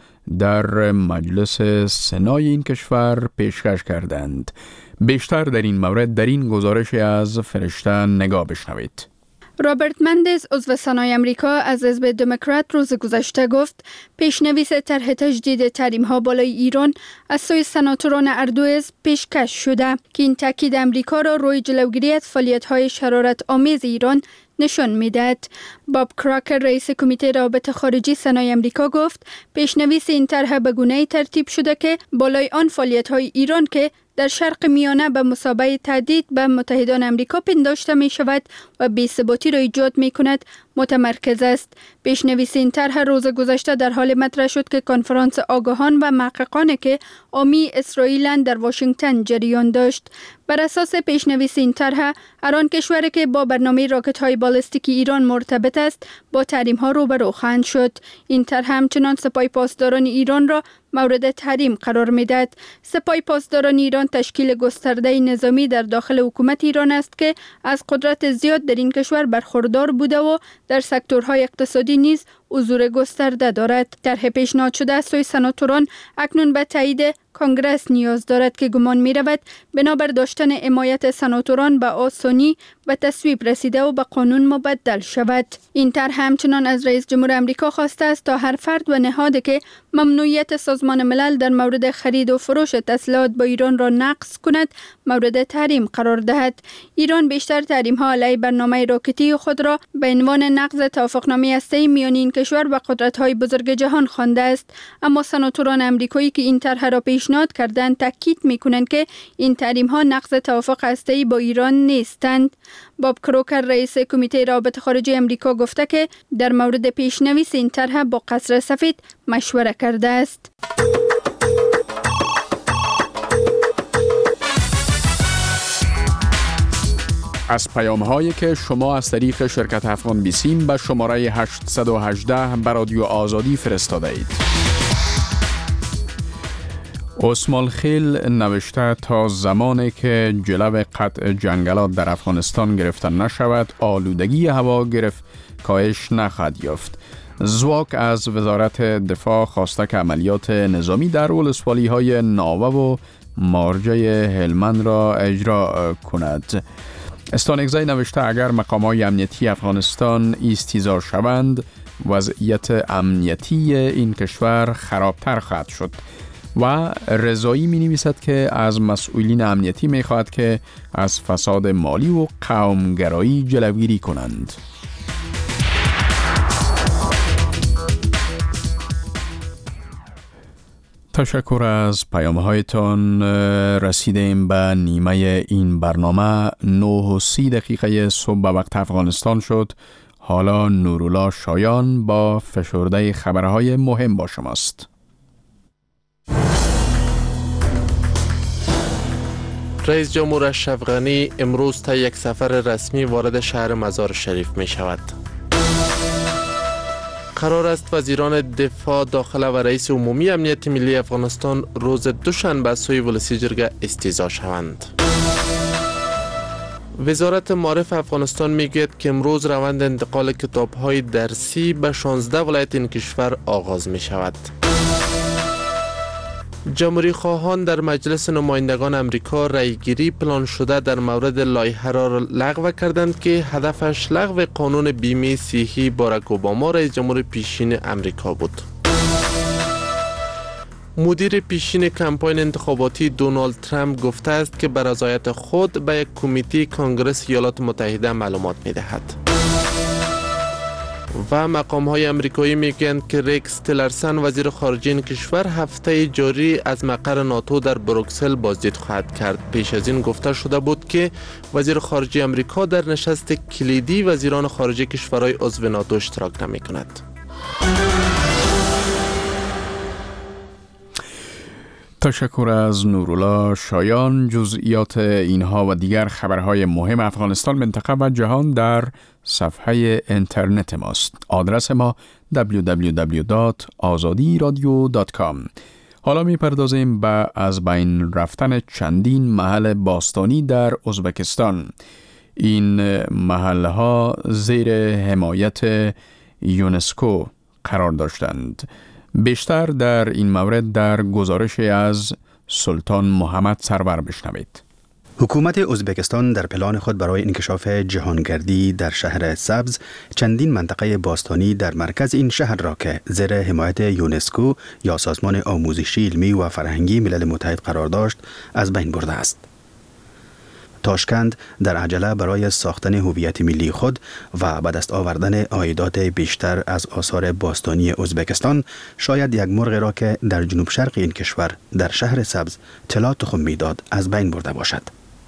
در مجلس سنای این کشور پیشکش کردند. بیشتر در این مورد در این گزارش از فرشته نگاه بشنوید. رابرت مندز، عضو سنای امریکا از حزب دموکرات، روز گذشته گفت پیشنویس طرح تجدید تحریم‌ها بالای ایران از سوی سناتوران هر دو حزب پیشکش شده که این تاکید امریکا را روی جلوگیری از فعالیت‌های شرارت آمیز ایران نشان می‌دهد. باب کراکر، رئیس کمیته روابط خارجی سنای امریکا، گفت پیشنویس این طرح به گونه‌ای ترتیب شده که بالای آن فعالیت‌های ایران که در شرق میانه به مثابه تهدید به متحدان امریکا پنداشته می شود و بی‌ثباتی را ایجاد می کند متمرکز است. پیشنویس این طرح روز گذشته در حال مطرح شد که کنفرانس آگاهان و محققانی که حامی اسرائیل در واشنگتن جریان داشت. بر اساس پیشنویس این طرح، هر آن کشوری که با برنامه راکت‌های بالستیکی ایران مرتبط است با تحریم‌ها روبرو خواهند شد. این طرح همچنان سپاه پاسداران ایران را مورد تحریم قرار می‌دهد. سپاه پاسداران ایران تشکیل گسترده نظامی در داخل حکومت ایران است که از قدرت زیاد در این کشور برخوردار بوده و در سکتورهای اقتصادی نیز حضور گسترده دارد. طرح پیشنهاد شده از سوی سناتوران اکنون به تایید کنگره نیاز دارد که گمان می رود بنابر داشتن حمایت سناتوران به آسانی به تصویب رسیده و به قانون مبدل شود. این طرح همچنان از رئیس جمهور امریکا خواسته است تا هر فرد و نهادی که ممنوعیت سازمان ملل در مورد خرید و فروش تسلیحات با ایران را نقض کند مورد تحریم قرار دهد. ایران بیشتر تحریم ها علیه برنامه راکتی خود را به عنوان نقض توافقنامه هسته‌ای میان این کشور و قدرت‌های بزرگ جهان خوانده است، اما سناتوران امریکایی که این طرح را پیشنهاد کردند تاکید می‌کنند که این تحریم‌ها نقض توافق هسته‌ای با ایران نیستند. باب کراکر، رئیس کمیته روابط خارجی امریکا، گفته که در مورد پیشنویس این طرح با قصر سفید مشوره کرده است. از پیام هایی که شما از طریق شرکت افغان بیسیم به شماره هشت یک هشت به رادیو آزادی فرستاده اید. اسمال خیل نوشته تا زمانی که جلو قطع جنگلات در افغانستان گرفته نشود، آلودگی هوا گرفت کاهش نخواهد یافت. زواک از وزارت دفاع خواسته که عملیات نظامی در ولسوالی های ناوه و مارجه هلمند را اجرا کند. استانگزای نوشته اگر مقامات امنیتی افغانستان ایستیزا شوند، وضعیت امنیتی این کشور خرابتر خواهد شد و رضایی می نویسد که از مسئولین امنیتی می خواهد که از فساد مالی و قومگرایی جلوگیری کنند. تشکر از پیام‌هایتان. رسیدیم به نیمه این برنامه. نه و سی دقیقه صبح به وقت افغانستان شد. حالا نورالله شایان با فشرده خبرهای مهم با شماست. رئیس جمهور اشرف غنی امروز تا یک سفر رسمی وارد شهر مزار شریف می شود. قرار است وزیران دفاع، داخله و رئیس عمومی امنیت ملی افغانستان روز دوشنبه سوی ولسی جرگه استیضاح شوند. وزارت معارف افغانستان میگوید که امروز روند انتقال کتاب‌های درسی به شانزده ولایت این کشور آغاز می شود. جمهوری خواهان در مجلس نمایندگان امریکا رأیگیری پلان شده در مورد لایحه را لغو کردند که هدفش لغو قانون بیمه صحی باراک اوباما رئیس جمهور پیشین امریکا بود. مدیر پیشین کمپاین انتخاباتی دونالد ترامپ گفته است که بر رضایت خود به یک کمیته کانگرس ایالات متحده معلومات می‌دهد. و مقام‌های امریکایی میگویند که ریکس تیلرسن وزیر خارجه این کشور هفته جاری از مقر ناتو در بروکسل بازدید خواهد کرد. پیش از این گفته شده بود که وزیر خارجه امریکا در نشست کلیدی وزیران خارجه کشورهای عضو ناتو اشتراک نمی‌کند. تشکر از نورالله شایان. جزئیات اینها و دیگر خبرهای مهم افغانستان، منطقه و جهان در صفحه اینترنت ماست. آدرس ما دبلیو دبلیو دبلیو دات آزادی رادیو دات کام. حالا میپردازیم به از بین رفتن چندین محل باستانی در ازبکستان. این محل ها زیر حمایت یونسکو قرار داشتند. بیشتر در این مورد در گزارش از سلطان محمد سرور بشنوید. حکومت ازبکستان در پلان خود برای انکشاف جهانگردی در شهر سبز چندین منطقه باستانی در مرکز این شهر را که زیر حمایت یونسکو یا سازمان آموزشی علمی و فرهنگی ملل متحد قرار داشت از بین برده است. تاشکند در عجله برای ساختن هویت ملی خود و به دست آوردن عایدات بیشتر از آثار باستانی ازبکستان شاید یک مرغ را که در جنوب شرق این کشور در شهر سبز طلا تخم میداد از بین برده باشد.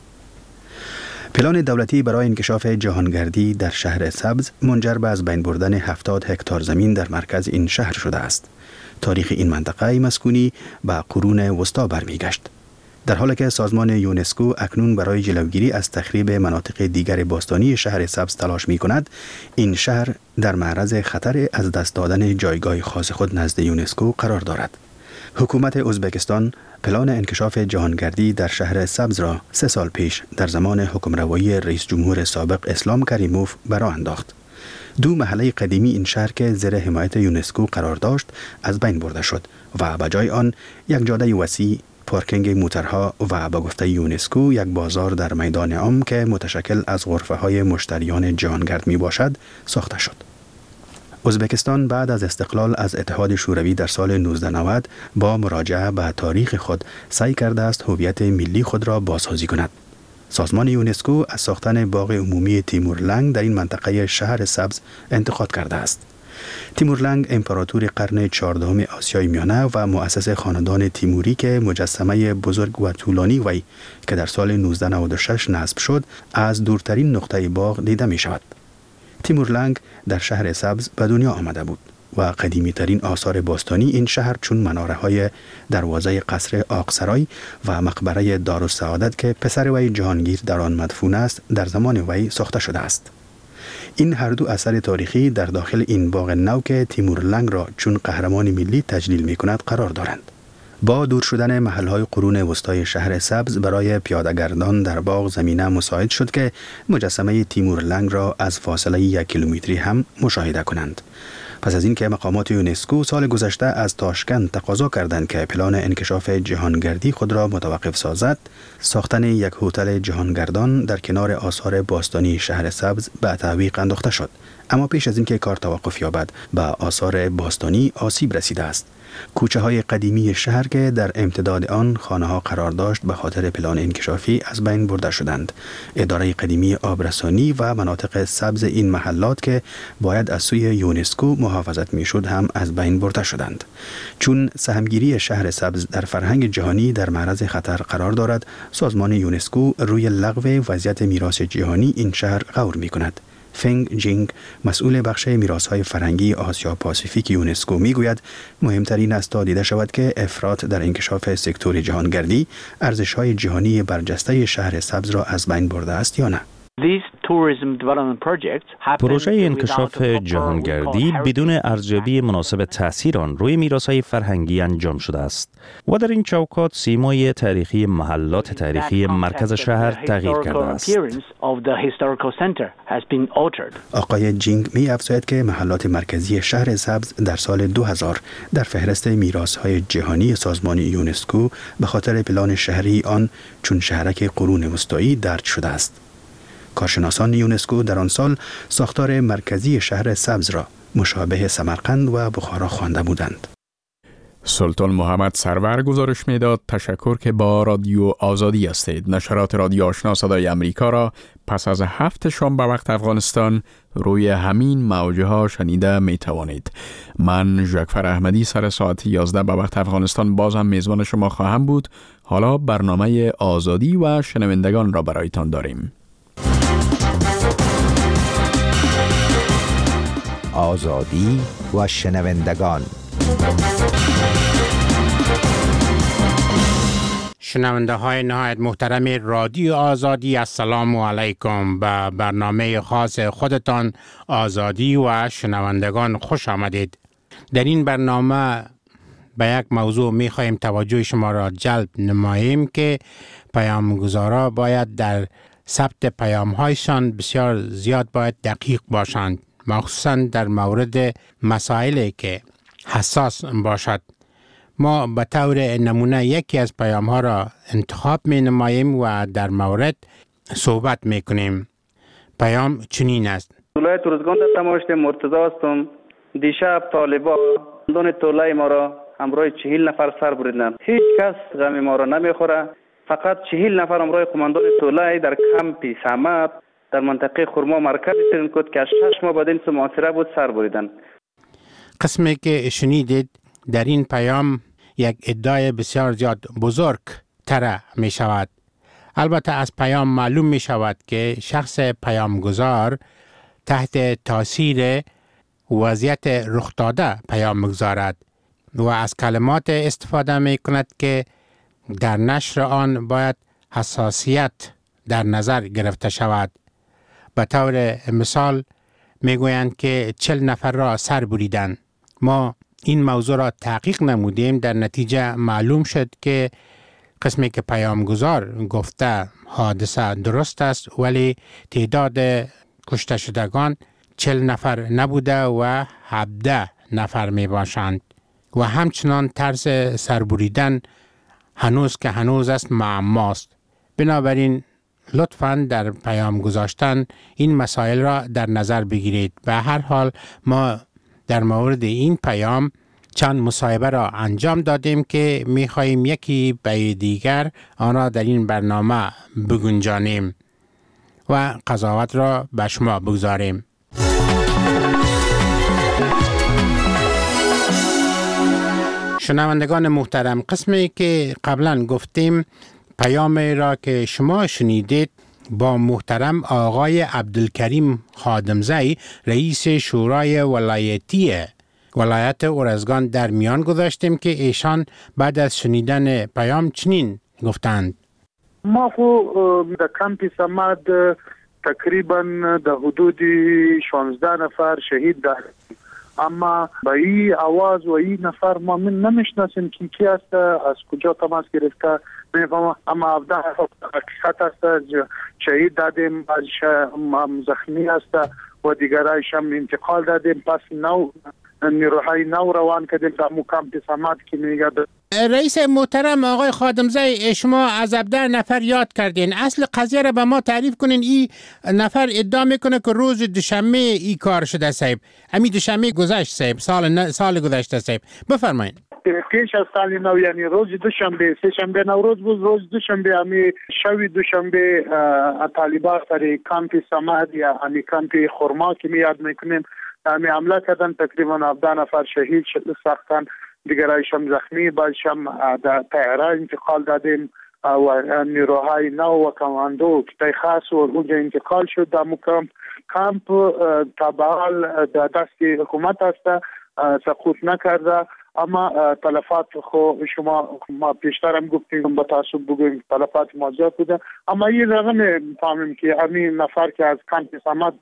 پلان دولتی برای انکشاف جهانگردی در شهر سبز منجر به از بین بردن هفتاد هکتار زمین در مرکز این شهر شده است. تاریخ این منطقه مسکونی به قرون وسطا برمیگشت. در حالی که سازمان یونسکو اکنون برای جلوگیری از تخریب مناطق دیگر باستانی شهر سبز تلاش می کند، این شهر در معرض خطر از دست دادن جایگاه خاص خود نزد یونسکو قرار دارد. حکومت ازبکستان پلان انکشاف جهانگردی در شهر سبز را سه سال پیش در زمان حکمروایی رئیس جمهور سابق اسلام کریموف برآ انداخت. دو محله قدیمی این شهر که زیر حمایت یونسکو قرار داشت از بین برده شد و به جای آن یک جاده وسیع، پارکینگ موترها و به گفته یونسکو یک بازار در میدان عام که متشکل از غرفه های مشتریان جهانگرد می باشد ساخته شد. ازبکستان بعد از استقلال از اتحاد شوروی در سال نوزده نود با مراجعه به تاریخ خود سعی کرده است هویت ملی خود را بازسازی کند. سازمان یونسکو از ساختن باغ عمومی تیمورلنگ در این منطقه شهر سبز انتقاد کرده است. تیمورلنگ امپراتور قرن چهاردهم آسیای میانه و مؤسس خاندان تیموری که مجسمه بزرگ و طولانی وی که در سال نوزده نود و شش نصب شد از دورترین نقطه باغ دیده می شود. تیمورلنگ در شهر سبز به دنیا آمده بود و قدیمی ترین آثار باستانی این شهر چون مناره های دروازه قصر آقسرای و مقبره دارالسعادت که پسر وی جهانگیر در آن مدفون است در زمان وی ساخته شده است. این هر دو اثر تاریخی در داخل این باغ نو که تیمورلنگ را چون قهرمان ملی تجلیل می کند قرار دارند. با دور شدن محلهای قرون وسطای شهر سبز برای پیاده‌گردان در باغ زمینه مساعد شد که مجسمه تیمورلنگ را از فاصله یک کیلومتری هم مشاهده کنند. پس از اینکه مقامات یونسکو سال گذشته از تاشکند تقاضا کردند که پلان انکشاف جهانگردی خود را متوقف سازد، ساختن یک هتل جهانگردان در کنار آثار باستانی شهر سبز به تعویق انداخته شد. اما پیش از اینکه کار توقف یابد به آثار باستانی آسیب رسیده است. کوچه های قدیمی شهر که در امتداد آن خانه ها قرار داشت به خاطر پلان انکشافی از بین برده شدند. اداره قدیمی آبرسانی و مناطق سبز این محلات که باید از سوی یونسکو محافظت میشد هم از بین برده شدند. چون سهمگیری شهر سبز در فرهنگ جهانی در معرض خطر قرار دارد، سازمان یونسکو روی لغو وضعیت میراث جهانی این شهر غور می کند. فنگ جینگ، مسئول بخش میراث‌های فرهنگی آسیا پاسیفیک یونسکو میگوید مهمترین است تا دیده شود که افراط در انکشاف سکتور جهانگردی ارزش‌های جهانی برجسته شهر سبز را از بین برده است یا نه. پروژه انکشاف جهانگردی بدون ارزیابی مناسب تأثیر آن روی میراث‌های فرهنگی انجام شده است و در این چوکات سیمای تاریخی محلات تاریخی مرکز شهر تغییر کرده است. آقای جینگ می افزاید که محلات مرکزی شهر سبز در سال دو هزار در فهرست میراث‌های جهانی سازمان یونسکو به خاطر پلان شهری آن چون شهرک قرون وسطایی درج شده است. کارشناسان یونسکو در آن سال ساختار مرکزی شهر سبز را مشابه سمرقند و بخارا خوانده بودند. سلطان محمد سرور گزارش میداد. تشکر که با رادیو آزادی هستید. نشرات رادیو آشنا صدای امریکا را پس از هفت شام به وقت افغانستان روی همین موجه ها شنیده می توانید. من ژاکفر احمدی سر ساعت یازده به وقت افغانستان باز هم میزبان شما خواهم بود. حالا برنامه آزادی و شنوندگان را برایتان داریم. آزادی و شنوندگان. شنونده های نهایت محترم رادیو آزادی، السلام علیکم. به برنامه خاص خودتان آزادی و شنوندگان خوش آمدید. در این برنامه به یک موضوع می خواهیم توجه شما را جلب نماییم که پیامگزارا باید در ثبت پیام هایشان بسیار زیاد باید دقیق باشند، مخصوصا در مورد مسائلی که حساس باشد. ما به طور نمونه یکی از پیام ها را انتخاب می نماییم و در مورد صحبت می کنیم. پیام چنین است: ولایت ارزگان در تماشت مرتضی هستم. دیشب طالبان دون طولای ما را همراه چهل نفر سر بریدند. هیچ کس غم ما را نمیخوره. فقط چهل نفر همراه قماندان طولای در کمپی سمت در منطقه خرما مرکز ترنکوت که از شش ماه بعد این محاصره بود سر بریدند. قسمی که شنیدید در این پیام یک ادعای بسیار زیاد بزرگ تره می شود. البته از پیام معلوم می شود که شخص پیامگذار تحت تاثیر وضعیت رخ داده پیام می‌گذارد و از کلمات استفاده می کند که در نشر آن باید حساسیت در نظر گرفته شود. به طور مثال میگویند که چل نفر را سر بریدند. ما این موضوع را تحقیق نمودیم، در نتیجه معلوم شد که قسمی که پیامگذار گفته حادثه درست است، ولی تعداد کشته شدگان چل نفر نبوده و هفده نفر می باشند و همچنان طرز سربریدن هنوز که هنوز است معماست. بنابراین لطفاً در پیام گذاشتن این مسائل را در نظر بگیرید. به هر حال ما در مورد این پیام چند مصاحبه را انجام دادیم که می خواهیم یکی به دیگر آن را در این برنامه بگنجانیم و قضاوت را به شما بگذاریم. شنوندگان محترم، قسمی که قبلا گفتیم پیام را که شما شنیدید با محترم آقای عبدالکریم خادمزی رئیس شورای ولایتی ولایت ارزگان در میان گذاشتیم که ایشان بعد از شنیدن پیام چنین گفتند: ما خو در کمپی سمد تقریبا در حدود شانزده نفر شهید داریم، اما با این آواز و این نفر ما من نمیشناسیم که کی است، از کجا تماس گرفته نمیفهمم، اما هفده حقیقت است شهید دادیم، زخمی است و دیگرایش هم انتقال دادیم. پس نو نیروهای نو روان کردیم در کامپ سمت که میگه. رئیس محترم آقای خادمزی، شما از هفده نفر یاد کردین. اصل قضیه را به ما تعریف کنین. این نفر ادعا میکنه که روز دوشنبه این کار شده صاحب. امی دوشنبه گذشت صاحب، سال سال گذشته صاحب. بفرمایید. پیش از سال نو یعنی روز دوشنبه، سه شنبه نوروز بود، روز دوشنبه امی شوی دوشنبه طالبان سر کامپ سمد یا امی کامپ خرما که می یاد میکنیم امی حمله کردن. تقریبا هفده نفر شهید شد، ساختن دیگرایشان زخمی، بعدشم در طیاره انتقال دادیم و نیروهای نو و کماندو که خاص و اونجا انتقال شد. در مکام کامپ تبال در دست حکومت است، سقوط نکرده، اما تلفات خو شما ما پیشترم گفتیم با تعصب بگویم تلفات موجود بوده، اما این رقم فهمیم که همین نفر که از کامپ سمت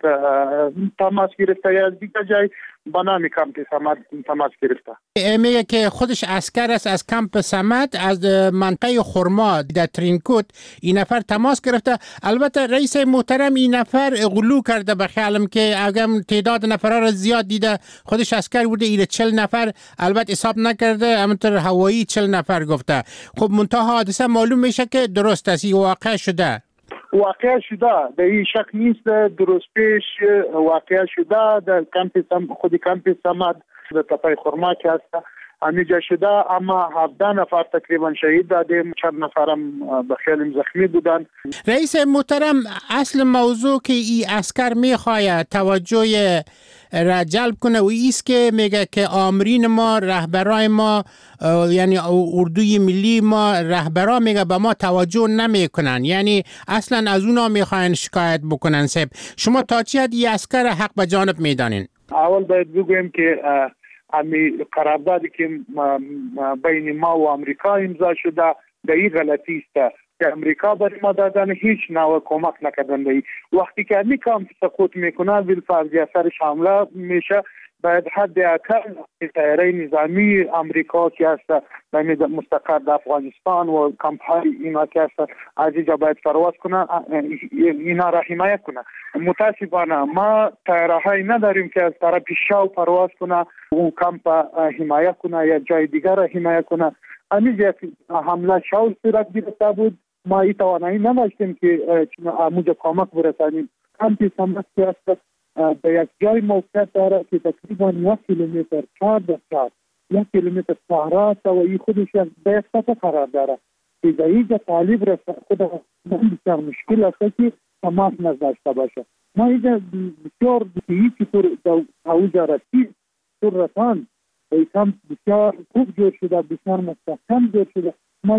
تماس گرفته یا از دیگر جای با نام کامپ سمت تماس گرفته. میگه که خودش عسکر است از کامپ سمت، از منطقه خرما در ترینکوت این نفر تماس گرفته. البته رئیس محترم این نفر غلو کرده، به خیالم که اگر تعداد نفرها را زیاد دیده، خودش عسکر بوده، این چهل نفر البته حساب نکرده، همونطور هوایی چهل نفر گفته. خب منتها حادثه معلوم میشه که درست است، این واقع شده. واقع شده، در این شک نیست، درست پیش واقع شده. در کامپ سم خودی کامپ سمد در تپه خرما که هست اینجا شده، اما هفده نفر تقریبا شهید دادیم، چند نفرم بخیلی زخمی بودن. رئیس محترم، اصل موضوع که این عسکر میخواید توجه را جلب کنه و ایست که میگه که آمرین ما، رهبرای ما، یعنی اردوی ملی ما، رهبرا میگه به ما توجه نمیکنن، یعنی اصلا از اونا میخواین شکایت بکنن. سب شما تا چی حد این عسکر حق به جانب میدانین؟ اول باید بگویم که امی قراردادی که بین ما و امریکا امضا شده در این غلطی است که امریکا برای ما دادن هیچ نوع کمک نکردن. دی وقتی که امی کام سقوط میکنه بالفرض اثرش حمله میشه، باید حد اکثر طیاره نظامی امریکا که است مستقر در افغانستان و کمپ های اینا که است از اینجا باید پرواز کنه، اینا را حمایت کنه. متاسفانه ما طیاره های نداریم که از طرف شاو پرواز کنه، اون کمپ حمایت کنه یا جای دیگر را حمایت کنه. اینجا حمله شاو صورت گرفته بود، ما این توانایی نداشتیم که اموجا کمک برسانیم. کمپ سمت که است به یک جای موقعیت داره که تقریبا یک کیلومتر چهار به چهار یک کیلومتر صحرا است و این خودش به یک سطح قرار داره که در اینجا طالب رسه خود بسیار مشکل است که تماس نزداشته باشه. ما اینجا بسیار بسیاری که طور اوجا رسید طور رسان کم بسیار خوب جور شده، بسیار مستحکم جور شده.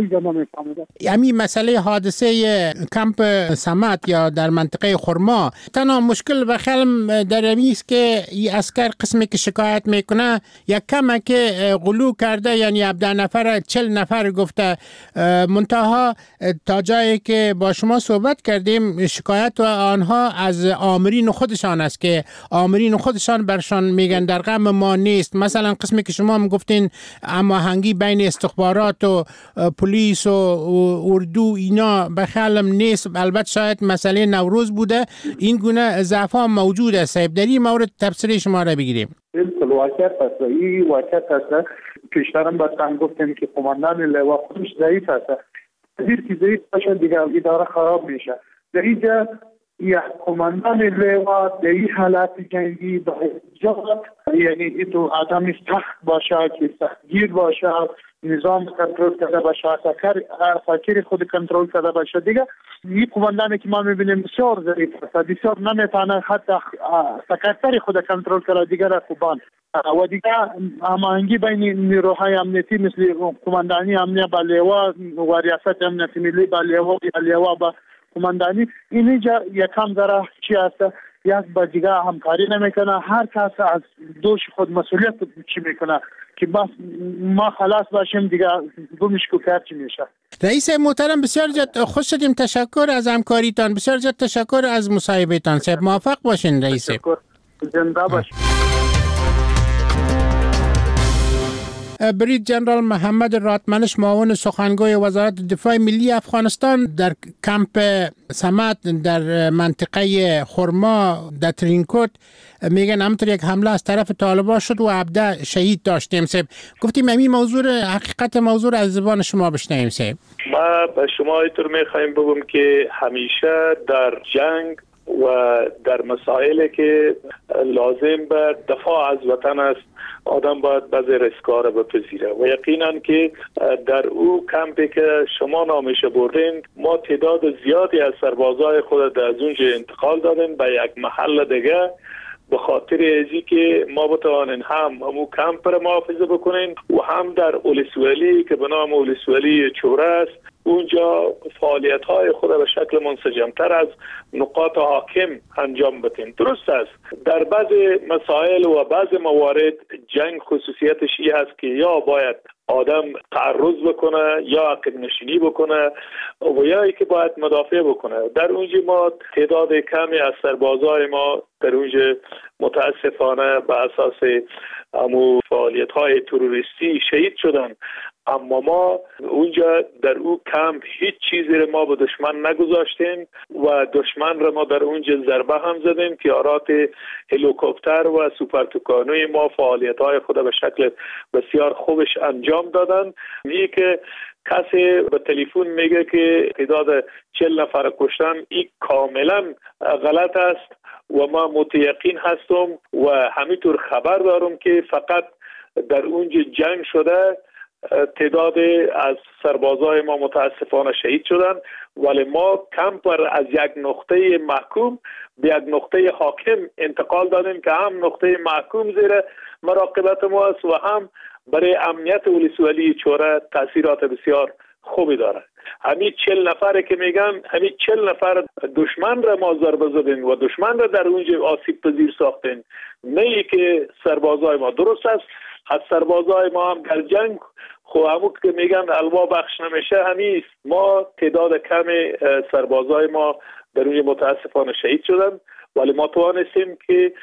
یعنی مسئله حادثه کمپ سمت یا در منطقه خرما تنها مشکل به خیالم در این است که این عسکر قسمی که شکایت میکنه یک کمه که غلو کرده، یعنی هفده نفر چهل نفر گفته. منتها تا جایی که با شما صحبت کردیم شکایت و آنها از آمرین خودشان است که آمرین خودشان برشان میگن در غم ما نیست. مثلا قسمی که شما هم گفتین هماهنگی بین استخبارات و پلیس و اردو اینا به خیالم نیست. البته شاید مسئله نوروز بوده، این گونه ضعف ها موجود است. در این مورد تفسیر شما را بگیریم. بالکل واقعیت است، این واقعیت است. پیشترم باتن گفتیم که قماندان لوا خودش ضعیف است. دیر که ضعیف باشه دیگه اداره خراب میشه. در اینجا یک قماندان لوا در این حالت جنگی باید جهت یعنی این تو آدمی سخت باشه که سختگیر باشه، نظام کنترل کرده باشه، ساکر خود کنترل کرده باشه. دیگه این قماندانی که ما میبینیم بسیار ضعیف است، بسیار نمیتونه حتی سکرتری خود کنترل کنه، دیگه را خوبان و دیگه هماهنگی بین نیروهای امنیتی مثل قماندانی امنیت با لوا و ریاست امنیت ملی با لوا و لوا با قماندانی اینجا یکم ذره چی است، یک با دیگه همکاری نمیکنه، هر کس از دوش خود مسئولیت چی میکنه که بس ما خلاص باشیم دیگه گمش کو کار چی میشه. رئیس محترم بسیار زیاد خوش شدیم، تشکر از همکاریتان، بسیار زیاد تشکر از مصاحبهتان. صاحب موفق باشین رئیس. زنده باشین. برید جنرال محمد راتمنش معاون سخنگوی وزارت دفاع ملی افغانستان در کمپ سمت در منطقه خرما در ترینکوت میگن همطور یک حمله از طرف طالبان شد و هفده شهید داشتیم سیب. گفتیم این موضوع حقیقت موضوع از زبان شما بشنویم سیب. ما به شما اینطور میخوایم بگم که همیشه در جنگ و در مسائلی که لازم به دفاع از وطن است آدم باید بعضی ریسک‌ها را بپذیره و یقینا که در او کمپی که شما نامش بردین ما تعداد زیادی از سربازای خود از اونجا انتقال دادیم به یک محل دیگه به خاطر ازی که ما بتوانیم هم همو کمپ را محافظه بکنیم و هم در اولسوالی که به نام اولسوالی چوره است اونجا فعالیت های خود به شکل منسجمتر از نقاط حاکم انجام بدیم. درست است در بعض مسائل و بعض موارد جنگ خصوصیتش این هست که یا باید آدم تعرض بکنه یا عقب نشینی بکنه و یا ای که باید مدافع بکنه. در اونجا ما تعداد کمی از سربازای ما در اونجا متاسفانه به اساس امو فعالیت های تروریستی شهید شدن، اما ما اونجا در او کمپ هیچ چیزی را ما به دشمن نگذاشتیم و دشمن را ما در اونجا ضربه هم زدیم. تیارات هلیکوپتر و سوپرتوکانوی ما فعالیت های خود به شکل بسیار خوبش انجام دادن. میگه که کسی به تلفن میگه که تعداد چهل نفر کشتن، این کاملا غلط است و ما متیقین هستم و همینطور خبر دارم که فقط در اونجا جنگ شده تعداد از سربازای ما متاسفانه شهید شدن، ولی ما کمپ از یک نقطه محکوم به یک نقطه حاکم انتقال دادیم که هم نقطه محکوم زیر مراقبت ما است و هم برای امنیت ولسوالی چوره تاثیرات بسیار خوبی داره. همین چهل نفره که میگن همین چهل نفر دشمن را ما ضربه زدیم و دشمن را در اونجا آسیب پذیر ساختیم، نه ای که سربازای ما. درست است از سربازای ما هم در جنگ خو همون که میگن الوا بخش نمیشه همیست. ما تعداد کم سربازای ما در اونجا متاسفانه شهید شدن، ولی ما توانستیم که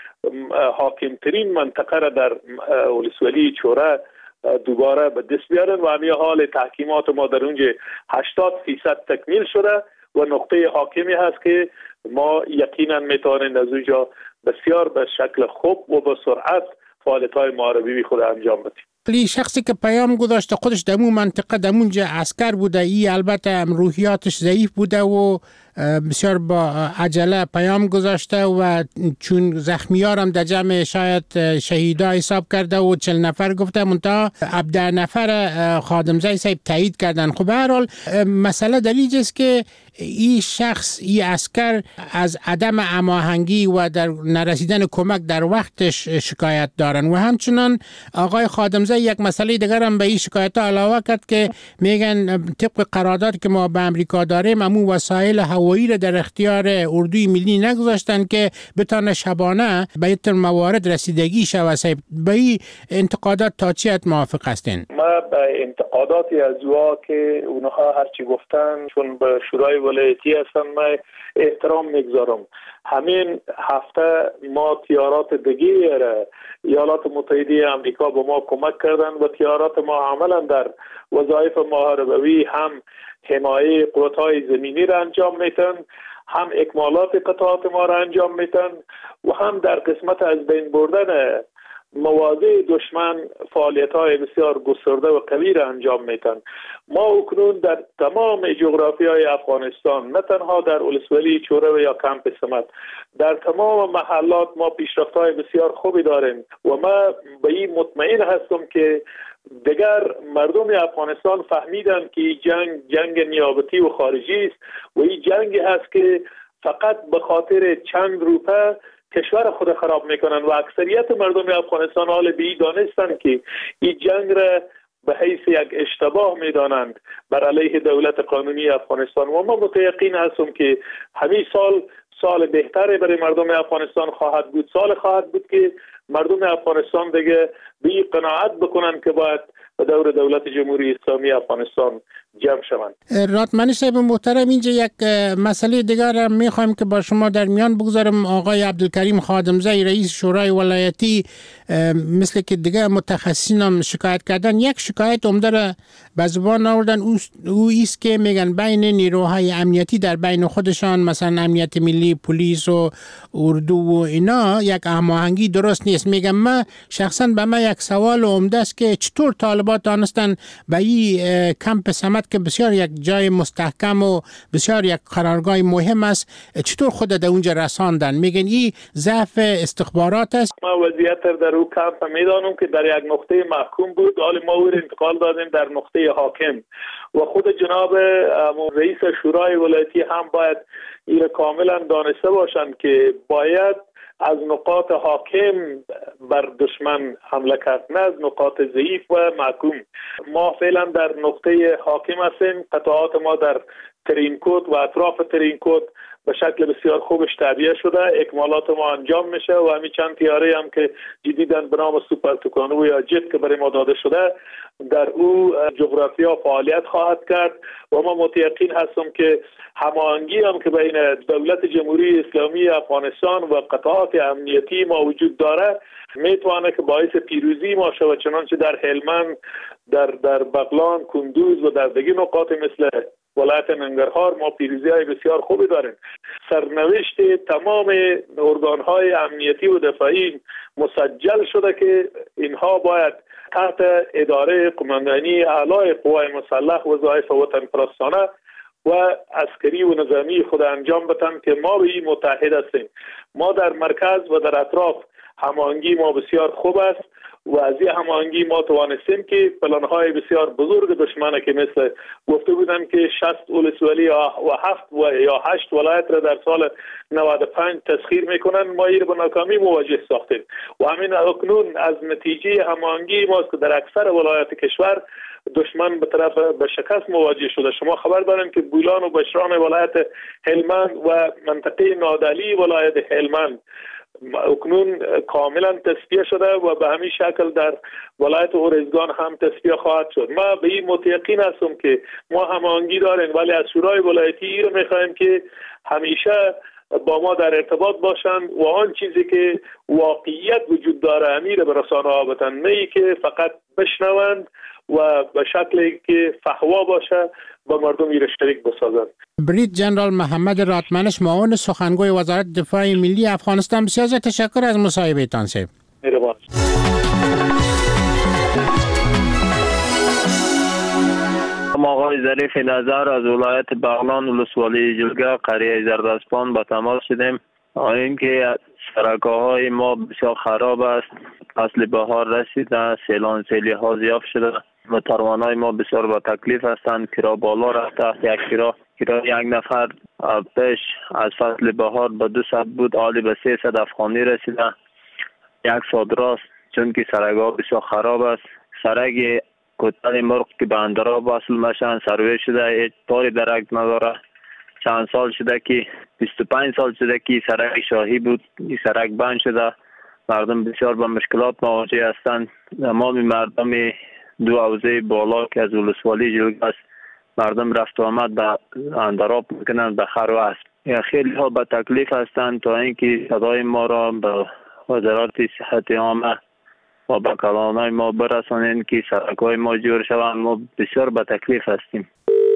حاکمترین منطقه را در ولسوالی چوره دوباره به دست بیارن و همین حال تحکیمات ما در اونجا هشتاد درصد تکمیل شده و نقطه حاکمی هست که ما یقینا میتوانیم از اونجا بسیار به شکل خوب و به سرعت فعالیت‌های معارضی خود انجام بدیم. ولی شخصی که پیام گذاشته خودش در اون منطقه در اونجا عسکر بوده، ای البته روحیاتش ضعیف بوده و بسیار با عجله پیام گذاشته و چون زخمیار هم در جمع شاید شهیدا حساب کرده و چل نفر گفته منتها هفده نفر خادمزای صاحب تایید کردن. خب به هر حال مسئله در اینجاست که این شخص این عسکر از عدم هماهنگی و در نرسیدن کمک در وقتش شکایت دارن و همچنان آقای خادمزای یک مسئله دیگر هم به این شکایت ها علاوه کرد که میگن طبق قرارداد که ما به امریکا داریم امون وسایل هوایی را در اختیار اردوی ملی نگذاشتن که بتانه شبانه به این موارد رسیدگی شود. به این انتقادات تا چی موافق هستین؟ ما به انتقاداتی از وا که اونها هرچی گفتن چون به شورای ولایتی هستن ما احترام میگذارم. همین هفته ما تیارات دیگه را ایالات متحده آمریکا به ما کمک کردن و تیارات ما عملا در وظایف محاربوی هم حمایه قوت‌های زمینی را انجام میتن، هم اکمالات قطعات ما را انجام میتن و هم در قسمت از بین بردن مواضع دشمن فعالیت‌های بسیار گسترده و قوی را انجام میتن. ما اکنون در تمام جغرافیای افغانستان نه تنها در ولسوالی چوره و یا کمپ سمت، در تمام محلات ما پیشرفت‌های بسیار خوبی داریم و ما به این مطمئن هستم که دیگر مردم افغانستان فهمیدن که این جنگ جنگ نیابتی و خارجی است و این جنگی هست که فقط به خاطر چند روپه کشور خود خراب میکنن و اکثریت مردم افغانستان حال به این دانستن که این جنگ را به حیث یک اشتباه میدانند بر علیه دولت قانونی افغانستان و ما متیقین هستم که همین سال سال بهتری برای مردم افغانستان خواهد بود. سال خواهد بود که مردم افغانستان دیگه به این قناعت بکنن که باید به دور دولت جمهوری اسلامی افغانستان جمع شوند. راتمنی صاحب محترم، اینجا یک مسئله دیگر میخوایم که با شما در میان بگذارم. آقای عبدالکریم خادمزی رئیس شورای ولایتی مثل که دیگه متخصصین هم شکایت کردن، یک شکایت عمده را به زبان آوردن، او ایست که میگن بین نیروهای امنیتی در بین خودشان، مثلا امنیت ملی، پلیس و اردو و اینا، یک هماهنگی درست نیست. میگم من شخصا به من یک سوال عمده است که چطور طالبان دانستن به این کمپ سمت که بسیار یک جای مستحکم و بسیار یک قرارگاه مهم است، چطور خود در اونجا رساندن؟ میگن این ضعف استخبارات است. ما وضعیت در او کمپ میدانم که در یک نقطه محکوم بود، حال ما او انتقال دادیم در نقطه حاکم و خود جناب رئیس شورای ولایتی هم باید این کاملا دانسته باشند که باید از نقاط حاکم بر دشمن حمله کرد، نه از نقاط ضعیف و محکوم. ما فعلا در نقطه حاکم هستیم، قطعات ما در ترینکوت و اطراف ترینکوت به شکل بسیار خوبش تعبیه شده، اکمالات ما انجام میشه و همین چند تیاره هم که جدیداً به نام سوپر توکانو یا جت که برای ما داده شده در او جغرافیا فعالیت خواهد کرد و ما متیقن هستم که هماهنگی هم که بین دولت جمهوری اسلامی افغانستان و قطعات امنیتی ما وجود داره میتونه که باعث پیروزی ما شود، چنانچه در هلمند، در در بغلان، کندوز و در دیگر نقاط مثل ولایت ننگرهار ما پیروزی های بسیار خوبی داریم. سرنوشت تمام ارگان های امنیتی و دفاعی مسجل شده که اینها باید تحت اداره قماندانی اعلی قوای مسلح وظایف وطن پرستانه و عسکری و نظامی خود انجام بدن که ما به این متحد هستیم. ما در مرکز و در اطراف هماهنگی ما بسیار خوب است و از این هماهنگی ما توانستیم که پلانهای بسیار بزرگ دشمنه که مثل گفته بودن که شصت ولسوالی و هفت و یا هشت ولایت را در سال نود و پنج تسخیر میکنن، ما این به ناکامی مواجه ساختیم و همین اکنون از نتیجه هماهنگی ماست که در اکثر ولایت کشور دشمن به طرف به شکست مواجه شده. شما خبر دارین که بولان و بشران ولایت هلمند و منطقه نادعلی ولایت هلمند اکنون کاملا تصفیه شده و به همین شکل در ولایت ارزگان هم تصفیه خواهد شد. ما به این متیقن هستم که ما هماهنگی داریم، ولی از شورای ولایتی رو میخوایم که همیشه با ما در ارتباط باشند و آن چیزی که واقعیت وجود داره امیر به رسانه ها بتن، نه که فقط بشنوند و به شکلی که فحوا باشه با مردم ایره شریک بسازند. بریت جنرال محمد راتمنش، معاون سخنگوی وزارت دفاع ملی افغانستان، بسیار زیاد تشکر از مصاحبه تان صاحب. مهربان. ما آقای ظریف نظر از ولایت بغلان ولسوالی جلگه قریه زرداسپان با تماس شدیم. اینکه سرکاهای ما بسیار خراب است، فصل بهار رسیده، سیلان سیلی ها زیاد شده، متروانای ما بسیار با تکلیف هستند، کرا بالا رفته، یک کرا کرا یک نفر پیش از فصل بهار به دو صد بود، حالی به سه صد افغانی رسیده، یک صد راست، چون که سرکا بسیار خراب است. سرک کتن مرغ که به اندراب وصل میشن سروی شده، هیچ پاری درک نداره. چند سال شده که بیست و پنج سال شده که سرک شاهی بود، این سرک بند شده، مردم بسیار با مشکلات مواجه هستند. تمام مردم دو حوزه بالا که از ولسوالی جلگه است مردم رفت و آمد به اندراب میکنند، به خر و اسب. خیلی ها به تکلیف هستند تا اینکه صدای ما را به وزارت صحت عامه و به کلانای ما برسانید که سرکای ما جور شوند. ما بسیار به تکلیف هستیم.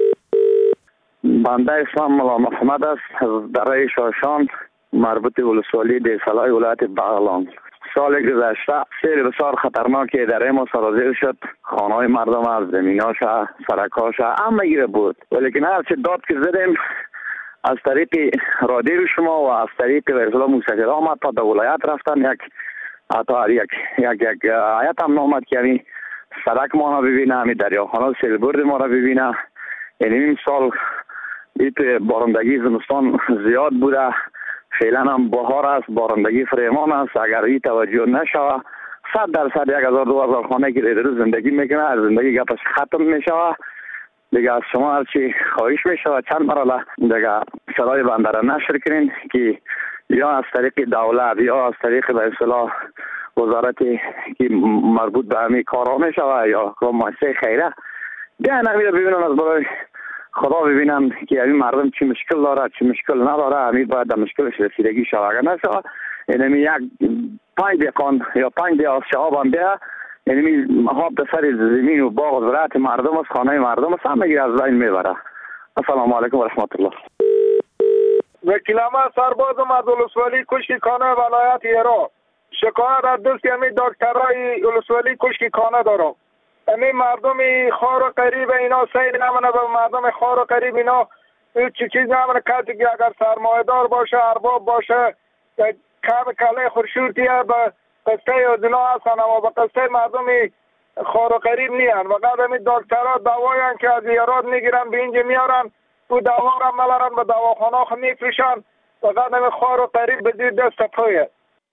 بنده اسلام ملا محمد است از دره شاشان، مربوط ولسوالی دیسلای ولایت بغلان. سال گذشته سیل بسیار خطرناکی دره ما سرازیر شد، خانه‌های مردم از زمیناش سرکاش همه گیره بود، ولیکن هرچی داد که زدیم از طریق رادیو شما و از طریق ورزلا موسیقی آمد تا در ولایت رفتن. یک حتی یک یک یک آیت هم نامد که همین سرک ما را ببینه، همین دریاخانه سیلبرد ما را ببینه. یعنی این سال ایت بارندگی زمستان زیاد بوده، فعلا هم بهار است، بارندگی فریمان است. اگر این توجه نشوه صد درصد یک هزار دو هزار خانه که در زندگی میکنه از زندگی گپش ختم میشوه. دیگه از شما هرچی خواهش میشوه چند مرحله دیگه صدای بنده را نشر کنین که یا از طریق دولت یا از طریق به اصطلاح وزارت که مربوط به همین کارها می شود یا مؤسسه خیره بیان همین ببینن از برای خدا ببینن که همین مردم چی مشکل داره چی مشکل نداره همین باید در مشکلش رسیدگی شود اگر نشود یعنی یک پنج دقیقان یا پنج دقیقه از شهاب هم بیا یعنی آب در سر زمین و باغ و زراعت مردم از خانه مردم است همگی از بین میبره. السلام علیکم و رحمت الله. وکیلامه سربازم از ولسوالی کشکی کانه ولایت ایران شکایت از دست همین دکترای ولسوالی کشکی کانه دارم. همین مردم خار و قریب اینا سید نمونه به مردم خار و قریب اینا چی چیز نمونه کسی که اگر سرمایه دار باشه ارباب باشه کم کله خورشورتیه به قصه ازنا هستن اما به قصه مردم خار و قریب نیان و قد همین دکترها دوایان که از ایراد میگیرن به اینجا میارن و دوا را ملارن به دواخانه خو میفروشن و قد همین خار و قریب به دیر دست پایه.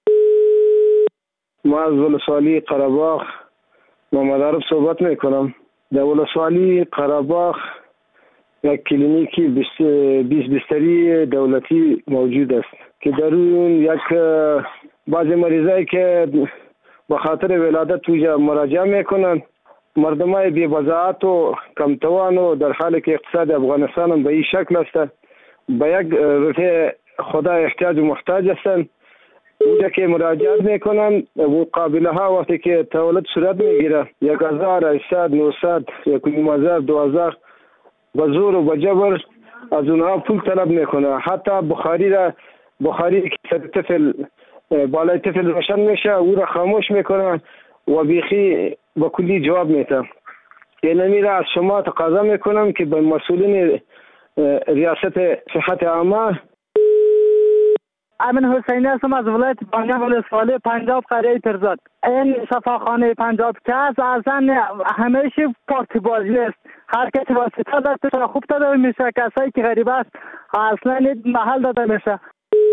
ما از ولسوالی قره‌باغ محمد عارف صحبت میکنم. در ولسوالی قره‌باغ یک کلینیکی بیست بستری دولتی موجود است که در اون یک بعضی مریضایی که به خاطر ولادت توجه مراجعه میکنن مردمای بی بضاعت و کمتوان و در حالی که اقتصاد افغانستان هم به این شکل است به یک رفع خدا احتیاج و محتاج هستند اونجا که مراجعت میکنن و قابله ها وقتی که تولد صورت میگیره یک هزار هشتصد نهصد یک هزار دو هزار به زور و به جبر از اونها پول طلب میکنه. حتی بخاری را بخاری که طفل بالای طفل روشن میشه او را خاموش میکنه و بیخی با کلی جواب میده. یعنی را از شما تقاضا میکنم که به مسئولین ریاست صحت عامه. امین حسینی هستم از ولایت بنگال ولسوالی پنجاب قریه ترزاد. این شفاخانه پنجاب که هست اصلا همیشه پارتی بازی است. هر کسی واسطه دستش خوب داده میشه کسایی که غریب است اصلا محل داده میشه.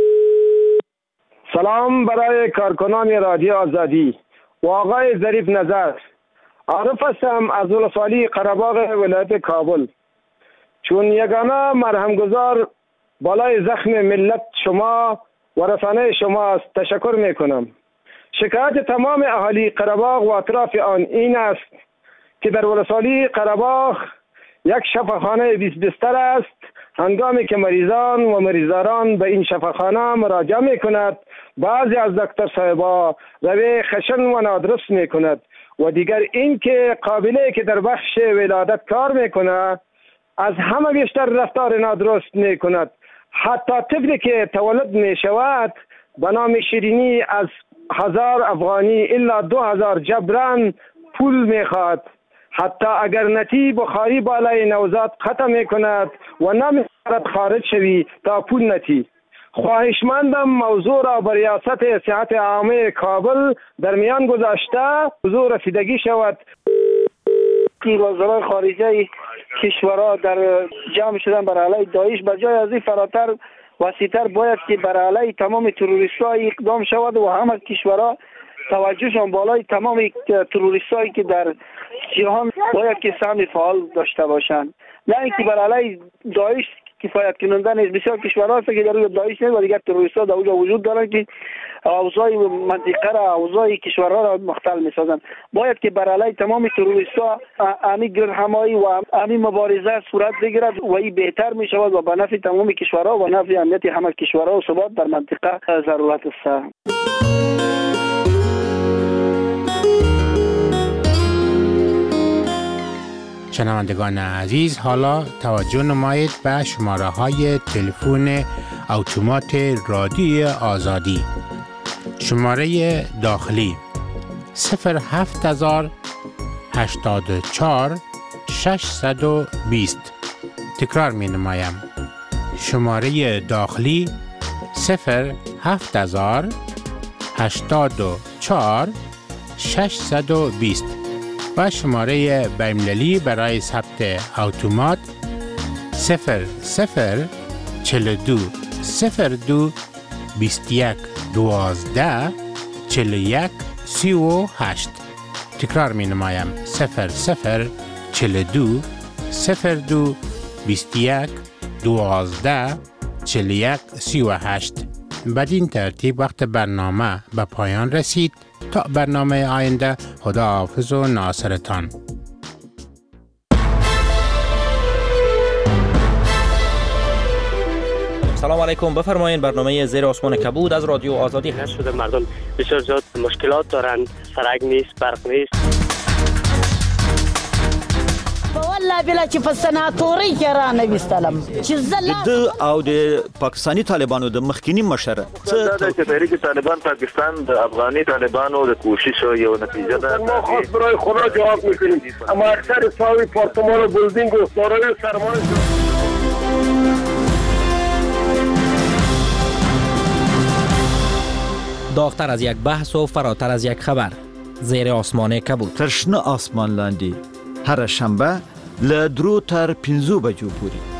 سلام برای کارکنان رادیو آزادی و آقای ظریف نظر. عارف هستم از ولسوالی قره‌باغ ولایت کابل. چون یگانه مرهمگذار بالای زخم ملت شما و رسانه شما است تشکر میکنم. شکایت تمام اهالی قره‌باغ و اطراف آن این است که در ولسوالی قره‌باغ یک شفاخانه بیست بستر است. هنگامی که مریضان و مریضداران به این شفاخانه مراجعه میکند بعضی از دکتر صاحبا روی خشن و نادرست میکند و دیگر این که قابله که در بخش ولادت کار میکنه از همه بیشتر رفتار نادرست میکند. حتی طفلی که تولد میشود به نام شیرینی از هزار افغانی الا دو هزار جبران پول میخواد. حتی اگر نتی بخاری بالای نوزاد قطع میکند و نمی‌خواهد خارج شوی تا پول نتی. خواهشمندم موضوع را بر ریاست صحت عامه کابل در میان گذاشته حضور رسیدگی شود. وزرای خارجه کشورها در جمع شدن بر علیه داعش بجای از این فراتر وسیع‌تر باید که بر علیه تمام تروریست‌ها اقدام شود و همه کشورها توجهشان بالای تمام تروریستایی که در جهان باید که سهم فعال داشته باشند. نه اینکه بر علیه داعش کفایت کننده نیست. بسیار کشورها هست که در روی داعش نیست و دیگر تروریست‌ها در اونجا وجود دارند که اوضاع منطقه را اوضاع کشورها را مختل می‌سازند. باید که بر علیه تمام تروریست‌ها همین گردهمایی و همین مبارزه صورت بگیرد و این بهتر می‌شود و به نفع تمام کشورها و نفع امنیت همه کشورها و ثبات در منطقه ضرورت است. شنوندگان عزیز حالا توجه نمایید به شماره های تلفن اتومات رادیو آزادی. شماره داخلی صفر هفت هزار هشتاد و چهار ششصد و بیست. تکرار می نمایم. شماره داخلی صفر هفت هزار هشتاد و چهار ششصد و بیست و شماره بین‌المللی برای ثبت اتومات صفر صفر چهل و دو صفر دو بیست و یک دوازده چهل و یک سی و هشت. تکرار می نمایم صفر صفر چهل و دو صفر دو بیست و یک دوازده چهل و یک سی و هشت. بدین ترتیب وقت برنامه به پایان رسید. تا برنامه آینده، خداحافظ و ناصرتان. سلام علیکم، بفرمایید. برنامه زیر آسمان کبود از رادیو آزادی هست. شده مردم بسیار زیاد مشکلات دارند، سرک نیست، برق نیست. والله بلا چې په سناتوري کې را نه وستلم چې زله د او د پاکستاني طالبانو د مخکینی مشر څه د تحریک طالبان پاکستان د افغاني طالبانو د کوشش یو نتیجه ده. ما خاص برای خدا جواب میکنیم، اما اکثر ساوی پارتمان و بلدینگ و سارای سرمایه داغتر از یک بحث و فراتر از یک خبر. زیر آسمان کبود. ترشنه آسمان لاندی هر شنبه له درو تر پنځو بجو پورې.